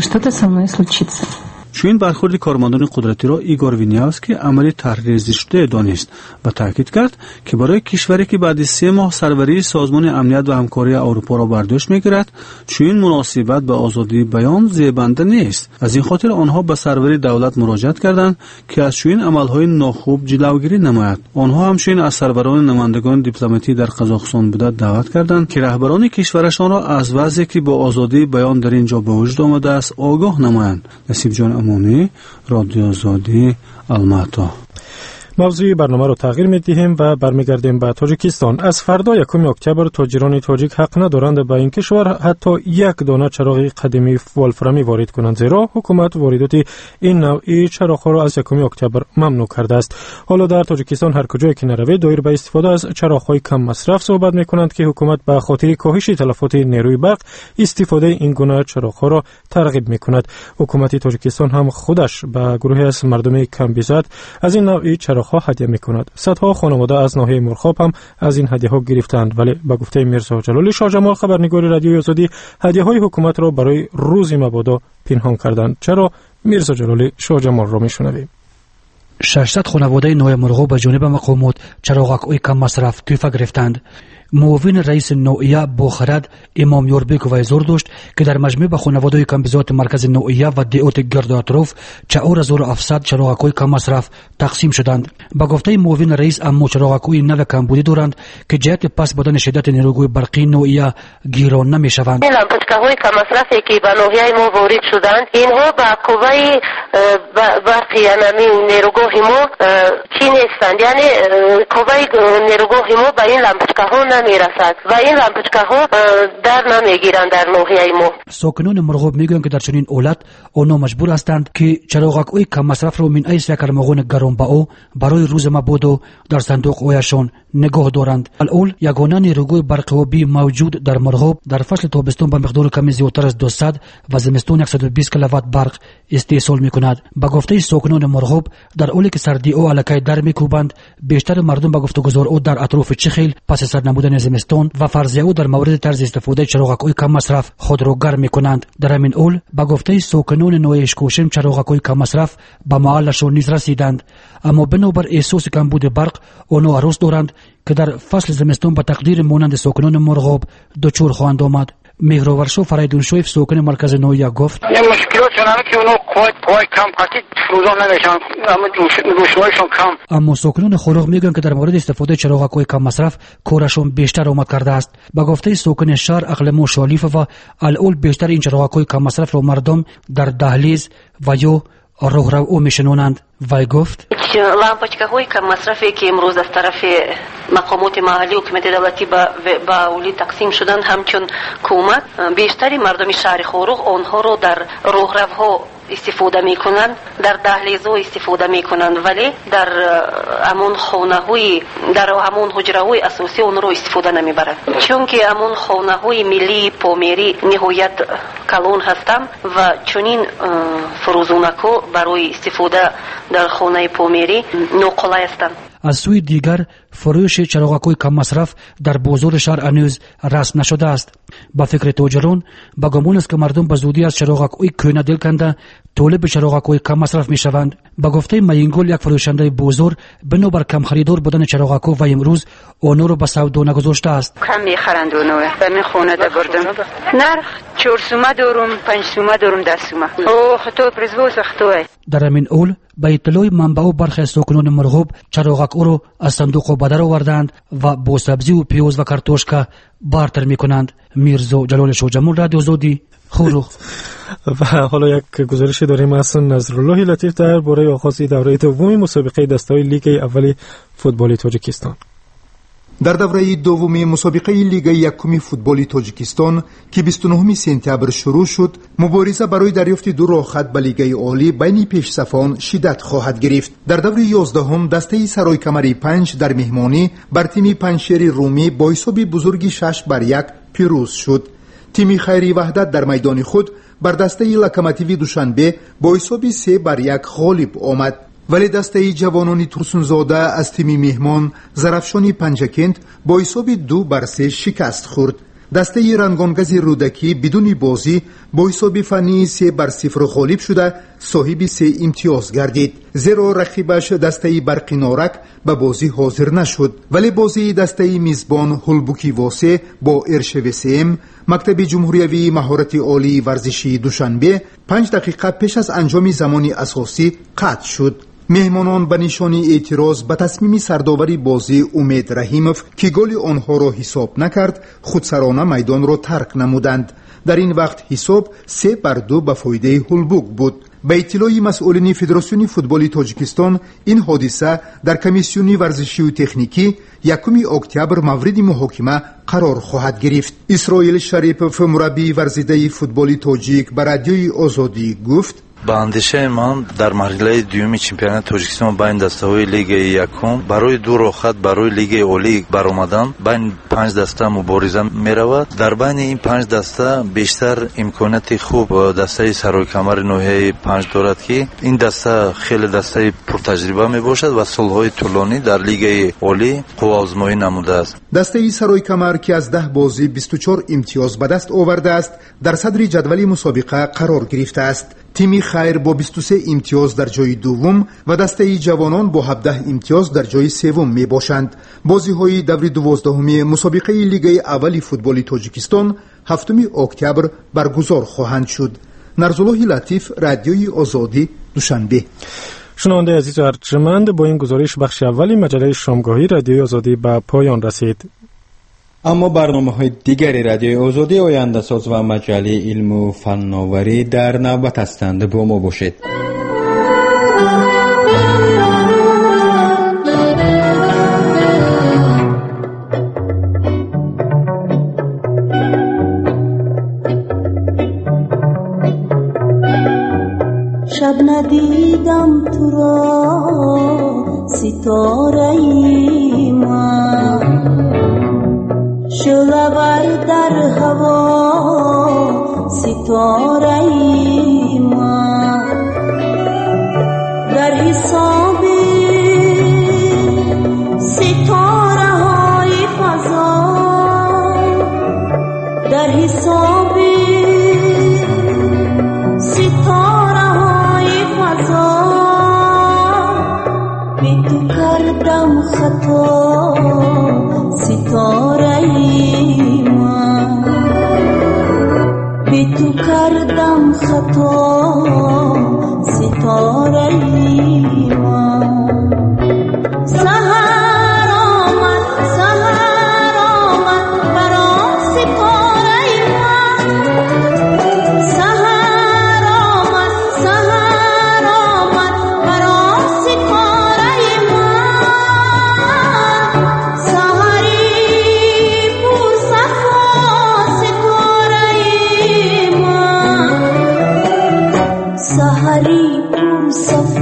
چون برخورد کارمندان قدرتی را ایگور وینیاوسکی عملی تحریض شده دانست و تاکید کرد که برای کشوری که بعد سه ماه سروری سازمان امنیت و همکاری اروپا را برداشت میگیرد چون مناسبت به آزادی بیان زیبنده نیست. از این خاطر آنها به سروری دولت مراجعت کردند که از چنین عملهای ناخوب جلوگیری نماید. آنها همچنین از سروران نمایندگان دیپلماتی در قزاقستان بوده دعوت کردند که رهبران کشورشان را از وضعی که با آزادی بیان در اینجا به وجود آمده است آگاه نمایند. نصیب جان امانی، رادیو آزادی، الماتا. موضوع برنامه رو تغییر می‌دهیم و برمیگردیم به تاجیکستان. از فردا یکم اکتبر تاجران تاجیک حق ندارند به این کشور حتی یک دانه چراغ قدیمی ولفرامی وارد کنند، زیرا حکومت واردات این نوعی چراغ‌ها را از یکم اکتبر ممنوع کرده است. حالا در تاجیکستان هر کجایی که نروید دایر به استفاده از چراغ‌های کم مصرف صحبت می‌کنند که حکومت به خاطر کاهش تلفات نیروی برق استفاده این گونه چراغ‌ها را ترغیب می‌کند. حکومت تاجیکستان هم خودش به گروهی از مردم کم بیزاد از این نوعی چراغ ها هدیه میکند. صدها خانواده از ناحیه مرخاب هم از این هدیه ها گرفتند، ولی به گفته میرزا جلالی شاه جمال خبرنگار رادیوی آزادی هدیه های حکومت را برای روز مبادا پنهان کردند. چرا؟ میرزا جلالی شاه جمال را میشنویم. ششصد خانواده ناحیه مرغوب به جانب مقامات چراغک‌های کم مصرف تحفه گرفتند. معاون رئیس نوعیه با خرد امام یوربک وی زور داشت که در مجمع به خانواده کم بزات مرکز نوعیه و دیوت گرد اطراف چهار هزار و هفتصد چراغک‌های کم مصرف تقسیم شدند. با گفته معاون رئیس اما چراغک‌های نو کمبودی دارند که جهت پس بدن شدت نیروی برقی نوعیه گیران نمی‌شوند. لامپچکه‌های کم مصرفی که به نوعیه ما وارد شدند اینها با قوه برقی یعنی نیروگاه ما چی نیستند، یعنی قوه نیروگاه ما به این لامپچکه‌ها نمیرسد و این لامپچکه ها در نمیگیرند در ناحیه ما. ساکنان مرغوب میگویند که در چنین حالت آنها مجبور هستند که چراغک‌های کم مصرف را من ایس یک ارمغان گرانبها برای روز مبادا در صندوق هایشان نگاه دارند. الاول یگانه نیروگوی برق‌آبی موجود در مرغوب در فصل تابستان به مقدار کمی زیادتر از دویست و زمستان صد و بیست کیلووات برق استحصال می‌کند. به گفته ساکنان مرغوب در حالی که سردی ها الکی در می‌کوبند، بیشتر مردم به گفتگوزار او در اطراف چخیل پس سرد نمودن زمستان و فرضیه او در مورد طرز استفاده چراغک‌های کم مصرف خود را گرم می‌کنند. در همین حال به گفته ساکنان نوعش کوشم چراغک‌های کم مصرف به محلشان نیز رسیدند، اما بنابر احساس کمبود برق آنها هراس دارند که در فصل زمستان به تقدیر مانند ساکنان مرغاب دچار خواهند آمد. مهرورشو فریدون شویف ساکن مرکز نویا گفت این مشکلات چنانه که اونا قوی قوی کم قطعی فروزان نمیشن، اما روشنایشون کم. اما ساکنان خروغ میگن که در مورد استفاده چراغک‌های کم مصرف کارشون بیشتر آمد کرده است. به گفته ساکن شهر اقلمو شالیف و الاول بیشتر این چراغک‌های کم مصرف را مردم در دهلیز و یا راهرو او میشنونند. وی گفت لامپочка های کم مصرفی که امروز از طرف مقامات محلی و حکومت دولتی به اولی تقسیم شدن همچون حکومت بیشتری مردم شهر خروغ آنها رو در راهروها استفاده میکنند، در دهلیزها استفاده میکنند، ولی در همون خانه های در همون حجره های اساسی اون رو استفاده نمیبرند، چون که همون خانه های ملی پامیری نهایت کلان هستند و چنین فروزونکو برای استفاده در خانه پامیری ناقلای هستند. از سوی دیگر فروش چراغک‌های کم مصرف در بازار شهر هنوز رسم نشده است. با فکر تاجران با گمان است که مردم به زودی از چراغک‌های کهنه دل کنده طالب چراغک‌های کم مصرف میشوند. با گفته مینگل یک فروشنده بازار بنابر کم خریدار بودن چراغک‌ها و امروز آنها را به سودا نگذاشته است. کم میخرند اونو به من خونه ده بردم نرخ چهار سومه دارم، پنج سومه دارم، ده سومه. او خطا پرزواز خطا. در همین حال به اطلاع منبع و برخی ساکنان مرغوب چراغک او را از صندوق به در آوردند و با سبزی و پیاز و کارتوشکا بارتر میکنند. میرزا جلال شوجمون، رادیو آزادی، خروغ. و حالا یک گزارش داریم از نظرالله لطیف درباره آغاز دوره دوم مسابقه دسته‌های لیگ اول فوتبال تاجیکستان. در دوره دومی مسابقه لیگ یکم فوتبال تاجیکستان که بیست و نهم سپتامبر شروع شد، مبارزه برای دریافت دو راه خط به لیگ عالی بین پیشصفان شدت خواهد گرفت. در دوره یازدهم دسته سرای کمری پنج در مهمانی بر تیم پنجشیر رومی با حساب بزرگی شش بر یک پیروز شد. تیم خیری وحدت در میدان خود بر دسته لوکوموتیو دوشنبه با حساب سه بر یک غالب آمد. ولی دسته جوانان ترسونزاده از تیم مهمان زرفشانی پنجکند با حساب دو بر سه شکست خورد. دسته رنگانگز رودکی بدون بازی با حساب فنی سه بر صفر غالب شده صاحب سه امتیاز گردید، زیرا رقیبش دسته برقی نارک به بازی حاضر نشد. ولی بازی دسته میزبان هلبوکی واسه با ارشوسم مکتب جمهوریوی مهارت عالی ورزشی دوشنبه پنج دقیقه پیش از انجام زمانی اساسی قطع شد. مهمانان به نشانی اعتراض به تصمیم سرداوری بازی امید رحیموف که گل آنها را حساب نکرد خودسرانه میدان را ترک نمودند. در این وقت حساب سه بر دو به فایده هلبوک بود. به اطلاع مسئولین فدراسیون فوتبال تاجیکستان این حادثه در کمیسیون ورزشی و تکنیکی یکم اکتبر مورد محاکمه قرار خواهد گرفت. اسرائیل شریپوف مربی ورزیده فوتبال تاجیک به رادیوی آزادی گفت با اندیشه من در مرحله دوم چمپیونات تاجیکستان بین دسته‌های لیگ یکم برای دو راه خط برای لیگ عالی برآمدن بین پنج دسته مبارزه می‌رود. در بین این پنج دسته بیشتر امکانات خوب دسته سرای کمر نوحه پنج دارد که این دسته خیلی دسته پرتجربه میباشد و سالهای طولانی در لیگ عالی قوا آزمایی نموده است. دسته سرای کمر که از ده بازی بیست و چهار امتیاز به دست آورده است در صدر جدول مسابقه قرار گرفته است. تیم خیر با بیست و سه امتیاز در جای دوم و دسته جوانان با هفده امتیاز در جای سوم می باشند. بازی های دوره دوازدهم مسابقه لیگ اول فوتبال تاجیکستان هفتم اکتبر برگزار خواهند شد. نرزالله لطیف، رادیوی آزادی، دوشنبه. شنونده عزیز و ارجمند، با این گزارش بخش اولی مجله شامگاهی رادیوی آزادی به پایان رسید. اما برنامه های دیگری رادیوی آزادی آینده ساز و مجله علم و فناوری در نوبت هستند. با ما باشید. دیدم تو را ستاره ای من، شعله ور در هوا ستاره ای من، در حساب ستاره های فضا، در حساب ستاره های فضا بی تو کردم خطا ستاره ای من، بی تو کردم خطا ستاره ای من. سحر آمد سحر آمد برام ستاره ای من، سحر آمد سحر آمد برام ستاره ای من، سحری پر صفا ستاره ای من، سحری پر صفا